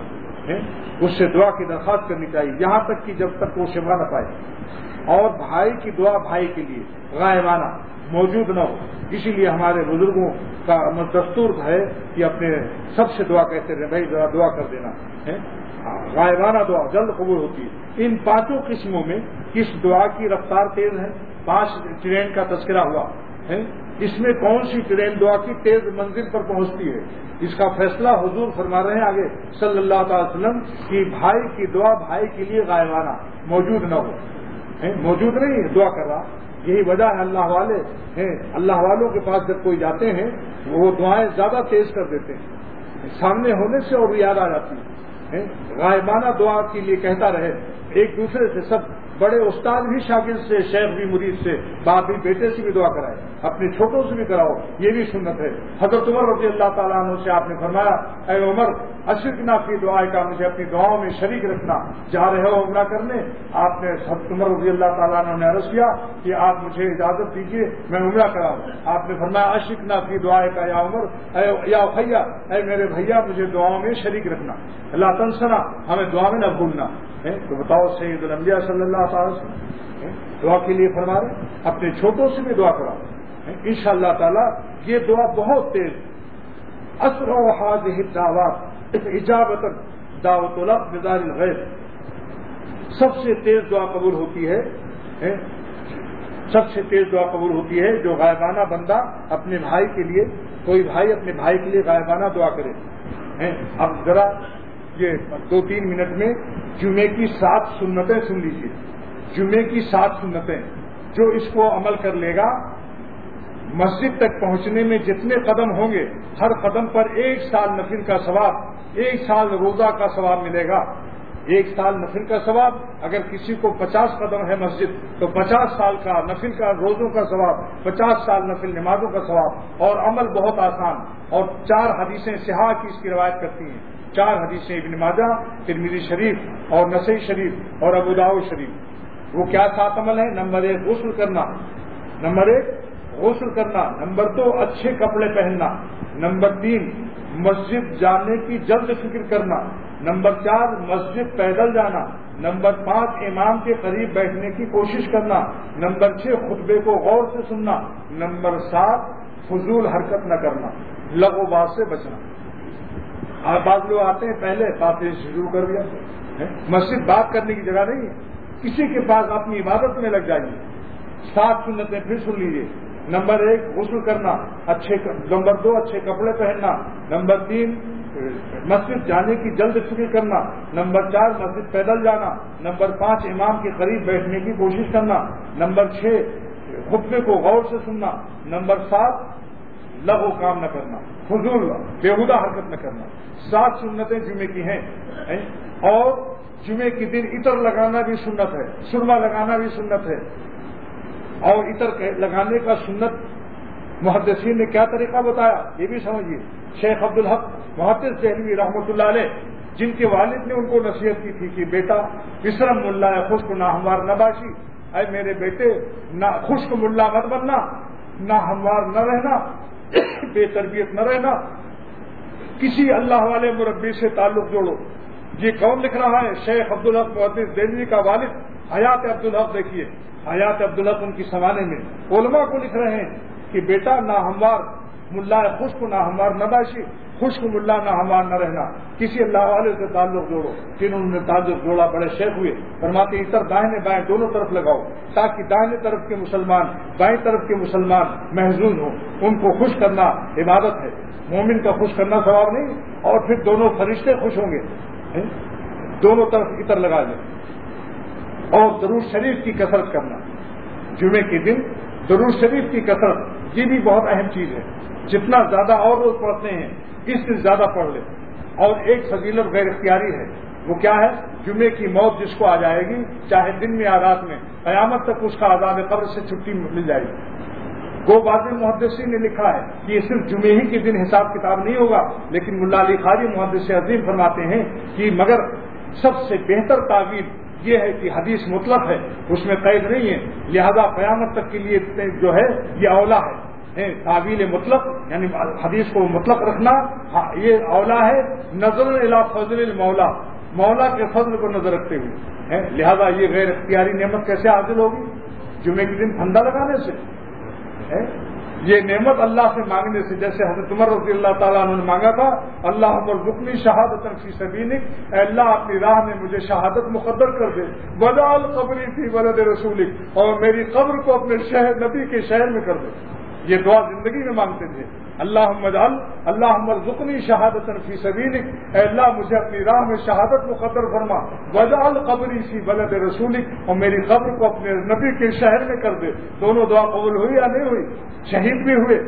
اس سے دعا کی درخواست کرنی چاہیے یہاں تک کہ جب تک وہ شفا نہ پائے، اور بھائی کی دعا بھائی کے لیے غائبانہ موجود نہ ہو. اسی لیے ہمارے بزرگوں کا دستور ہے کہ اپنے سب سے دعا کہتے رہے، بھائی ذرا دعا کر دینا. غائبانہ دعا جلد قبول ہوتی ہے. ان پانچوں قسموں میں کس دعا کی رفتار تیز ہے؟ پانچ ٹرین کا تذکرہ ہوا ہے، اس میں کون سی ٹرین دعا کی تیز منزل پر پہنچتی ہے؟ اس کا فیصلہ حضور فرما رہے ہیں آگے صلی اللہ تعالی وسلم کہ بھائی کی دعا بھائی کے لیے غائبانہ موجود نہ ہو. موجود نہیں ہے، دعا کر رہا. یہی وجہ ہے اللہ والے ہیں، اللہ والوں کے پاس جب کوئی جاتے ہیں وہ دعائیں زیادہ تیز کر دیتے ہیں، سامنے ہونے سے اور یاد آ جاتی ہے. غائبانہ دعا کے لیے کہتا رہے، ایک دوسرے سے سب بڑے استاد بھی شاگرد سے، شیخ بھی مرید سے، باپ بھی بیٹے سے بھی دعا کرائے، اپنے چھوٹوں سے بھی کراؤ، یہ بھی سنت ہے. حضرت عمر رضی اللہ تعالیٰ عنہ سے آپ نے فرمایا، اے عمر اشرکنا فی دعائے کا، مجھے اپنی دعاؤں میں شریک رکھنا. جا رہے ہو عمرہ کرنے، آپ نے حضرت عمر رضی اللہ تعالیٰ عنہ نے عرض کیا کہ آپ مجھے اجازت دیجیے میں عمرہ کراؤں. آپ نے فرمایا اشرکنا فی دعائے کا یا عمر، اے یا بھیا، اے میرے بھیا مجھے دعاؤں میں شریک رکھنا. اللہ تنسنا، ہمیں دعا میں نہ بھولنا. تو بتاؤ سید الانبیاء صلی اللہ تعالی وسلم دعا کے لیے فرما رہے، اپنے چھوٹوں سے بھی دعا کراؤ. انشاءاللہ تعالی یہ دعا بہت تیز. اسرع هذه الدعوات اجابۃ دعوت الحق بظاہر الغیب، سب سے تیز دعا قبول ہوتی ہے، سب سے تیز دعا قبول ہوتی ہے جو غائبانہ بندہ اپنے بھائی کے لیے، کوئی بھائی اپنے بھائی کے لیے غائبانہ دعا کرے. اب ذرا یہ دو تین منٹ میں جمعے کی سات سنتیں سن لیجیے. جمعے کی سات سنتیں جو اس کو عمل کر لے گا، مسجد تک پہنچنے میں جتنے قدم ہوں گے ہر قدم پر ایک سال نفل کا ثواب، ایک سال روزہ کا ثواب ملے گا. ایک سال نفل کا ثواب، اگر کسی کو پچاس قدم ہے مسجد تو پچاس سال کا نفل کا روزوں کا ثواب، پچاس سال نفل نمازوں کا ثواب. اور عمل بہت آسان. اور چار حدیثیں صحاح کی اس کی روایت کرتی ہیں، چار حدیثیں ابن ماجہ، ترمذی شریف اور نسائی شریف اور ابو داؤد شریف. وہ کیا سات عمل ہے؟ نمبر ایک غسل کرنا، نمبر ایک غسل کرنا، نمبر دو اچھے کپڑے پہننا، نمبر تین مسجد جانے کی جلد فکر کرنا، نمبر چار مسجد پیدل جانا، نمبر پانچ امام کے قریب بیٹھنے کی کوشش کرنا، نمبر چھ خطبے کو غور سے سننا، نمبر سات فضول حرکت نہ کرنا، لغو بات سے بچنا. آپ بعض لوگ آتے ہیں پہلے باتیں شروع کر دیا. مسجد بات کرنے کی جگہ نہیں ہے، کسی کے پاس اپنی عبادت میں لگ جائیے. سات سنتیں پھر سن لیجیے. نمبر ایک غسل کرنا، اچھے نمبر دو اچھے کپڑے پہننا، نمبر تین مسجد جانے کی جلد فکر کرنا، نمبر چار مسجد پیدل جانا، نمبر پانچ امام کے قریب بیٹھنے کی کوشش کرنا، نمبر چھ خطبے کو غور سے سننا، نمبر سات لغو کام نہ کرنا، فضول بےہودہ حرکت نہ کرنا. سات سنتیں جمعے کی ہیں. اور جمعے کے دن عطر لگانا بھی سنت ہے، سرما لگانا بھی سنت ہے. اور عطر لگانے کا سنت محدثین نے کیا طریقہ بتایا یہ بھی سمجھیے. شیخ عبدالحق محدث دہلوی رحمۃ اللہ علیہ، جن کے والد نے ان کو نصیحت کی تھی کہ بیٹا اسرم ملا خشک نہ ہموار نہ باشی، اے میرے بیٹے نہ خشک ملا مت بننا، نہ ہموار نہ رہنا، بے تربیت نہ رہنا، کسی اللہ والے مربی سے تعلق جوڑو. یہ کون لکھ رہا ہے؟ شیخ عبدالحق محدث دہلوی کا والد. حیات عبدالحق دیکھیے، حیات عبدالحق ان کی سمانے میں علماء کو لکھ رہے ہیں کہ بیٹا نہ ہموار ملا خشک نہ ہموار نہ باشی، خشک ملا نہ ہموار نہ رہنا، کسی اللہ والے سے تعلق جوڑو. پھر انہوں نے تعلق جوڑا، بڑے شیخ ہوئے. فرماتے اتر دائیں بائیں دونوں طرف لگاؤ تاکہ دائیں طرف کے مسلمان بائیں طرف کے مسلمان محظوظ ہوں. ان کو خوش کرنا عبادت ہے، مومن کا خوش کرنا ثواب نہیں. اور پھر دونوں فرشتے خوش ہوں گے. دونوں طرف عطر لگا لیں. اور درود شریف کی کثرت کرنا. جمعے کے دن درود شریف کی کثرت یہ بھی بہت اہم چیز ہے. جتنا زیادہ اور روز پڑھتے ہیں اس سے زیادہ پڑھ لیں. اور ایک فضیلت غیر اختیاری ہے، وہ کیا ہے؟ جمعے کی موت جس کو آ جائے گی، چاہے دن میں یا رات میں، قیامت تک اس کا عذاب قبر سے چھٹی مل جائے گی. گو بعض محدثین نے لکھا ہے کہ یہ صرف جمعے ہی کے دن حساب کتاب نہیں ہوگا، لیکن ملا علی قاری محدث عظیم فرماتے ہیں کہ مگر سب سے بہتر تعبیر یہ ہے کہ حدیث مطلق ہے، اس میں قید نہیں ہے، لہذا قیامت تک کے لیے جو ہے یہ اولا ہے. تعویل مطلق یعنی حدیث کو مطلق رکھنا یہ اولا ہے. نظر الی فضل المولا، مولا کے فضل کو نظر رکھتے ہوئے. لہذا یہ غیر اختیاری نعمت کیسے حاصل ہوگی؟ جمعے کے دن پھندا لگانے سے. یہ نعمت اللہ سے مانگنے سے، جیسے حضرت عمر رضی اللہ تعالیٰ عنہ نے مانگا تھا، اللہم ارزقنی شہادۃ فی سبیلک، اے اللہ اپنی راہ میں مجھے شہادت مقدر کر دے، وجعل قبری فی بلد رسولک، اور میری قبر کو اپنے شہر نبی کے شہر میں کر دے. یہ دعا زندگی میں مانگتے تھے. اللہم اجعل اللہم ارزقنی شہادۃ فی سبیلک، اے اللہ مجھے اپنی راہ میں شہادت مقدر فرما، وجعل قبری فی بلد رسولک، اور میری قبر کو اپنے نبی کے شہر میں کر دے. دونوں دعا قبول ہوئی یا نہیں ہوئی؟ شہید بھی ہوئے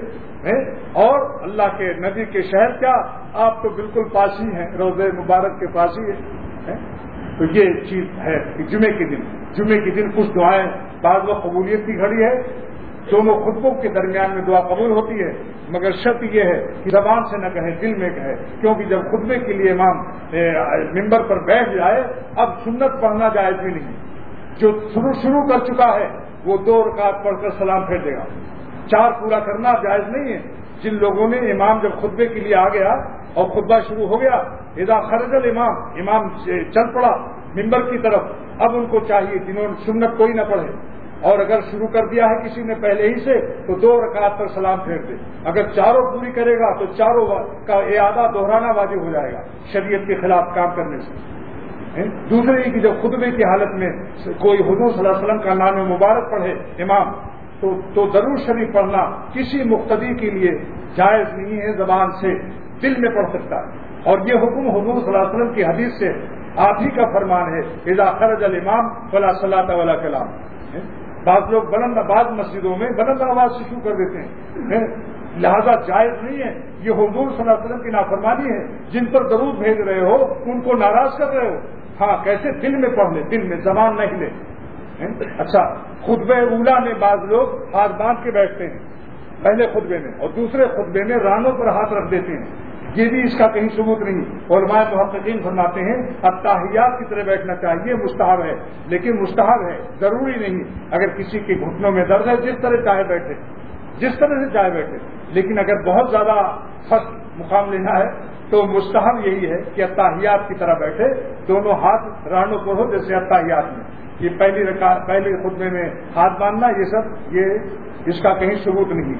اور اللہ کے نبی کے شہر کیا، آپ تو بالکل پاس ہی ہیں، روضہ مبارک کے پاس ہی ہے. تو یہ چیز ہے کہ جمعے کے دن جمعے کے دن کچھ دعائیں بعض وقت قبولیت کی گھڑی ہے. دونوں خطبوں کے درمیان میں دعا قبول ہوتی ہے، مگر شرط یہ ہے کہ زبان سے نہ کہے، دل میں کہے. کیونکہ جب خطبے کے لیے امام ممبر پر بیٹھ جائے، اب سنت پڑھنا جائز بھی نہیں. جو شروع شروع کر چکا ہے وہ دو رکعت پڑھ کر سلام پھیر دے گا. چار پورا کرنا جائز نہیں ہے. جن لوگوں نے امام جب خطبے کے لیے آ گیا اور خطبہ شروع ہو گیا، اذا خرج الامام، امام چل پڑا ممبر کی طرف، اب ان کو چاہیے جنہوں نے سنت کوئی نہ پڑھے اور اگر شروع کر دیا ہے کسی نے پہلے ہی سے، تو دو رکعت پر سلام پھیر دے. اگر چاروں پوری کرے گا تو چاروں کا اعادہ دہرانا واجب ہو جائے گا شریعت کے خلاف کام کرنے سے. دوسرے یہ کہ جب خطبے کی حالت میں کوئی حضور صلی اللہ علیہ وسلم کا نام مبارک پڑھے امام، تو تو ضرور شریف پڑھنا کسی مقتدی کے لیے جائز نہیں ہے. زبان سے دل میں پڑھ سکتا ہے. اور یہ حکم حضور صلی اللہ علیہ وسلم کی حدیث سے آپ ہی کا فرمان ہے، اذا خرج الامام فلا صلاۃ ولا کلام. بعض لوگ بلند بعض مسجدوں میں بلند آواز سے شروع کر دیتے ہیں، لہذا جائز نہیں ہے. یہ حضور صلی اللہ علیہ وسلم کی نافرمانی ہے. جن پر درود بھیج رہے ہو ان کو ناراض کر رہے ہو. ہاں کیسے؟ دل میں پڑھ لے، دل میں، زبان نہیں لے. اچھا، خطبہ اولا میں بعض لوگ ہاتھ باندھ کے بیٹھتے ہیں پہلے خطبے میں، اور دوسرے خطبے میں رانوں پر ہاتھ رکھ دیتے ہیں. یہ بھی اس کا کہیں ثبوت نہیں. علماء محققین فرماتے ہیں التحیات کی طرح بیٹھنا چاہیے، مستحب ہے، لیکن مستحب ہے، ضروری نہیں. اگر کسی کے گھٹنوں میں درد ہے جس طرح چاہے بیٹھے، جس طرح سے چاہے بیٹھے. لیکن اگر بہت زیادہ فرق مقام لینا ہے تو مستحب یہی ہے کہ التحیات کی طرح بیٹھے، دونوں ہاتھ رانوں پر ہو جیسے التحیات میں. یہ پہلی رکعت پہلے خطبے میں ہاتھ باندھنا، یہ سب یہ اس کا کہیں ثبوت نہیں.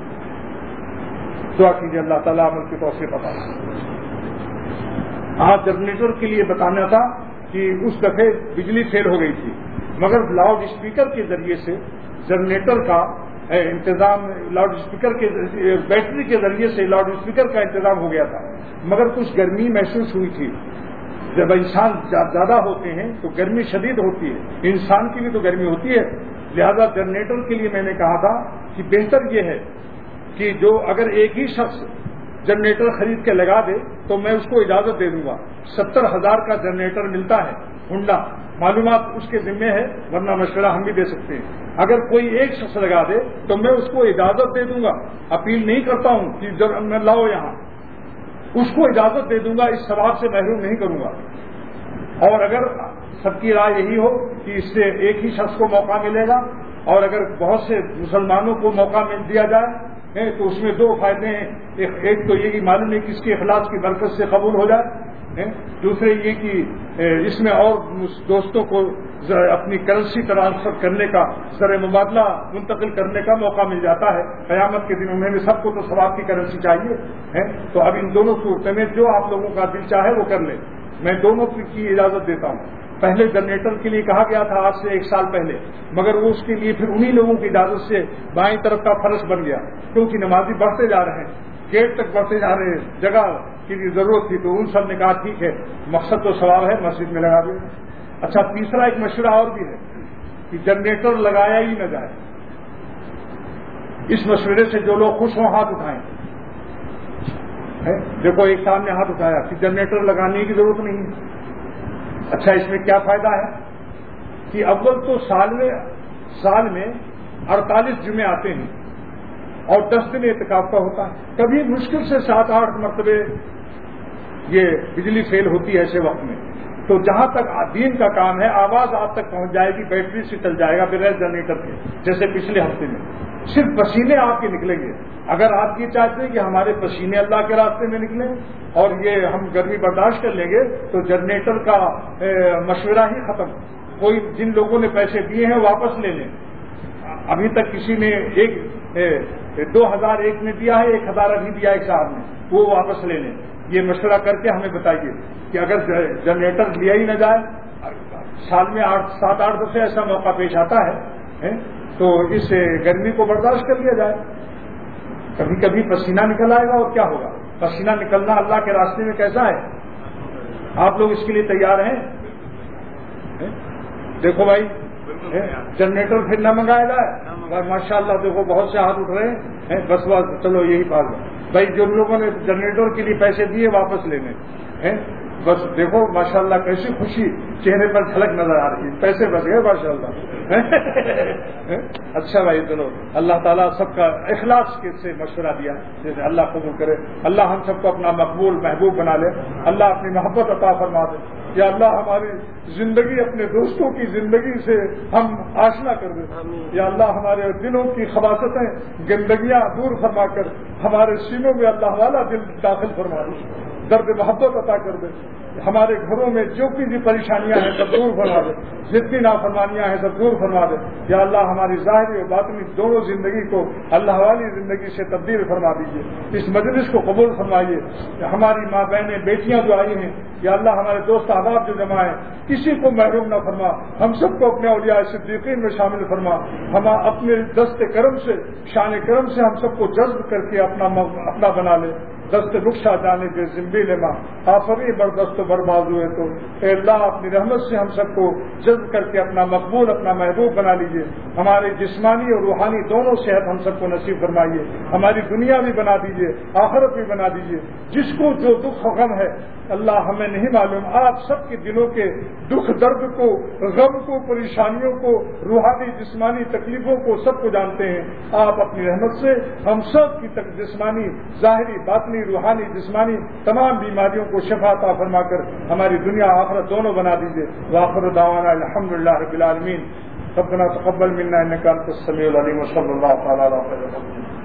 دعا کیجیے اللہ تعالیٰ عمل کی توفیق عطا. آج جنریٹر کے لیے بتانا تھا کہ اس دفعہ بجلی فیل ہو گئی تھی، مگر لاؤڈ اسپیکر کے ذریعے سے جنریٹر کا انتظام، لاؤڈ اسپیکر کے بیٹری کے ذریعے سے لاؤڈ اسپیکر کا انتظام ہو گیا تھا. مگر کچھ گرمی محسوس ہوئی تھی. جب انسان زیادہ ہوتے ہیں تو گرمی شدید ہوتی ہے، انسان کی بھی تو گرمی ہوتی ہے. لہذا جنریٹر کے لیے میں نے کہا تھا کہ بہتر یہ ہے کہ جو اگر ایک ہی شخص جنریٹر خرید کے لگا دے تو میں اس کو اجازت دے دوں گا. ستر ہزار کا جنریٹر ملتا ہے ہونڈا، معلومات اس کے ذمے ہے، ورنہ مشورہ ہم بھی دے سکتے ہیں. اگر کوئی ایک شخص لگا دے تو میں اس کو اجازت دے دوں گا. اپیل نہیں کرتا ہوں کہ میں لاؤ یہاں، اس کو اجازت دے دوں گا، اس ثواب سے محروم نہیں کروں گا. اور اگر سب کی رائے یہی ہو کہ اس سے ایک ہی شخص کو موقع ملے گا، اور اگر بہت سے مسلمانوں کو موقع مل دیا جائے تو اس میں دو فائدے ہیں. ایک تو یہ کہ معلوم ہے کہ اس کے اخلاص کی برکت سے قبول ہو جائے، دوسرے یہ کہ اس میں اور دوستوں کو اپنی کرنسی ٹرانسفر کرنے کا، زر مبادلہ منتقل کرنے کا موقع مل جاتا ہے. قیامت کے دنوں میں سب کو تو ثواب کی کرنسی چاہیے. تو اب ان دونوں صورتوں میں جو آپ لوگوں کا دل چاہے وہ کر لیں، میں دونوں کی اجازت دیتا ہوں. پہلے جنریٹر کے لیے کہا گیا تھا آج سے ایک سال پہلے، مگر وہ اس کے لیے پھر انہی لوگوں کی اجازت سے بائیں طرف کا فرش بن گیا، کیونکہ نمازی بڑھتے جا رہے ہیں، گیٹ تک بڑھتے جا رہے ہیں، جگہ کی ضرورت تھی، تو ان سب نے کہا ٹھیک ہے، مقصد تو ثواب ہے، مسجد میں لگا دیں. اچھا، تیسرا ایک مشورہ اور بھی ہے کہ جنریٹر لگایا ہی نہ جائے. اس مشورے سے جو لوگ خوش ہوں ہاتھ اٹھائیں. دیکھو ایک صاحب نے ہاتھ اٹھایا کہ جنریٹر لگانے کی ضرورت نہیں ہے. اچھا، اس میں کیا فائدہ ہے کہ اول تو سال میں سال میں اڑتالیس جمعے آتے ہیں اور دس دن اعتکاف کا ہوتا ہے. کبھی مشکل سے سات آٹھ مرتبے یہ بجلی فیل ہوتی ہے ایسے وقت میں. تو جہاں تک دین کا کام ہے، آواز آپ تک پہنچ جائے گی، بیٹری سے چل جائے گا بغیر جنریٹر کے، جیسے پچھلے ہفتے میں صرف پسینے آپ کے نکلیں گے. اگر آپ یہ چاہتے ہیں کہ ہمارے پسینے اللہ کے راستے میں نکلیں اور یہ ہم گرمی برداشت کر لیں گے تو جنریٹر کا مشورہ ہی ختم. کوئی جن لوگوں نے پیسے دیے ہیں واپس لے لیں. ابھی تک کسی نے ایک دو ہزار ایک نے دیا ہے, ایک ہزار ابھی دیا ایک صاحب نے, وہ واپس لے لیں. یہ مشورہ کر کے ہمیں بتائیے کہ اگر جنریٹر لیا ہی نہ جائے, سال میں آٹھ سات آٹھ دفعہ ایسا موقع پیش آتا ہے تو اس گرمی کو برداشت کر لیا جائے. کبھی کبھی پسینہ نکل آئے گا اور کیا ہوگا. پسینہ نکلنا اللہ کے راستے میں کیسا ہے؟ آپ لوگ اس کے لیے تیار ہیں؟ دیکھو بھائی, جنریٹر پھر نہ منگایا جائے. ماشاء اللہ دیکھو بہت سے ہاتھ اٹھ رہے ہیں. بس بس چلو یہی بات ہے بھائی, جن لوگوں نے جنریٹر کے لیے پیسے دیے واپس لینے ہیں. بس دیکھو ماشاء اللہ کیسی خوشی چہرے پر جھلک نظر آ رہی ہے. پیسے بچ گئے ماشاء اللہ. اچھا بھائی چلو, اللہ تعالیٰ سب کا اخلاص کے سے مشورہ دیا, جیسے اللہ قبول کرے. اللہ ہم سب کو اپنا مقبول محبوب بنا لے. اللہ اپنی محبت عطا فرما دے. یا اللہ ہماری زندگی اپنے دوستوں کی زندگی سے ہم آشنا کر دے. یا اللہ ہمارے دلوں کی خباثتیں گندگیاں دور فرما کر ہمارے سینوں میں اللہ والا دل داخل فرما دے. درد محبت عطا کر دے. ہمارے گھروں میں جو کی بھی پریشانیاں ہیں سب دور فرما دے. جتنی نافرمانیاں ہیں سب دور فرما دے. یا اللہ ہماری ظاہری اور باطنی دونوں زندگی کو اللہ والی زندگی سے تبدیل فرما دیجیے. اس مجلس کو قبول فرمائیے. ہماری ماں بہنیں بیٹیاں جو آئی ہیں, یا اللہ ہمارے دوست احباب جو جمع ہیں, کسی کو محروم نہ فرما. ہم سب کو اپنے اولیاء صدیقین میں شامل فرما. ہم اپنے دست کرم سے, شان کرم سے ہم سب کو جذب کر کے اپنا اپنا بنا لے. دست بخشا جانے کے زمبی لما آفری بردست و برباد ہوئے تو اے اللہ اپنی رحمت سے ہم سب کو جذب کر کے اپنا مقبول اپنا محبوب بنا لیجیے. ہمارے جسمانی اور روحانی دونوں صحت ہم سب کو نصیب فرمائیے. ہماری دنیا بھی بنا دیجیے, آخرت بھی بنا دیجیے. جس کو جو دکھ و غم ہے اللہ ہمیں نہیں معلوم, آپ سب کے دلوں کے دکھ درد کو, غم کو, پریشانیوں کو, روحانی جسمانی تکلیفوں کو سب کو جانتے ہیں. آپ اپنی رحمت سے ہم سب کی تک جسمانی ظاہری باطنی روحانی جسمانی تمام بیماریوں کو شفا عطا فرما کر ہماری دنیا آخرت دونوں بنا دیجیے. وآخر دعوانا الحمدللہ رب العالمین. ربنا تقبل منا انک انت السمیع العلیم وصلی اللہ تعالی علی محمد.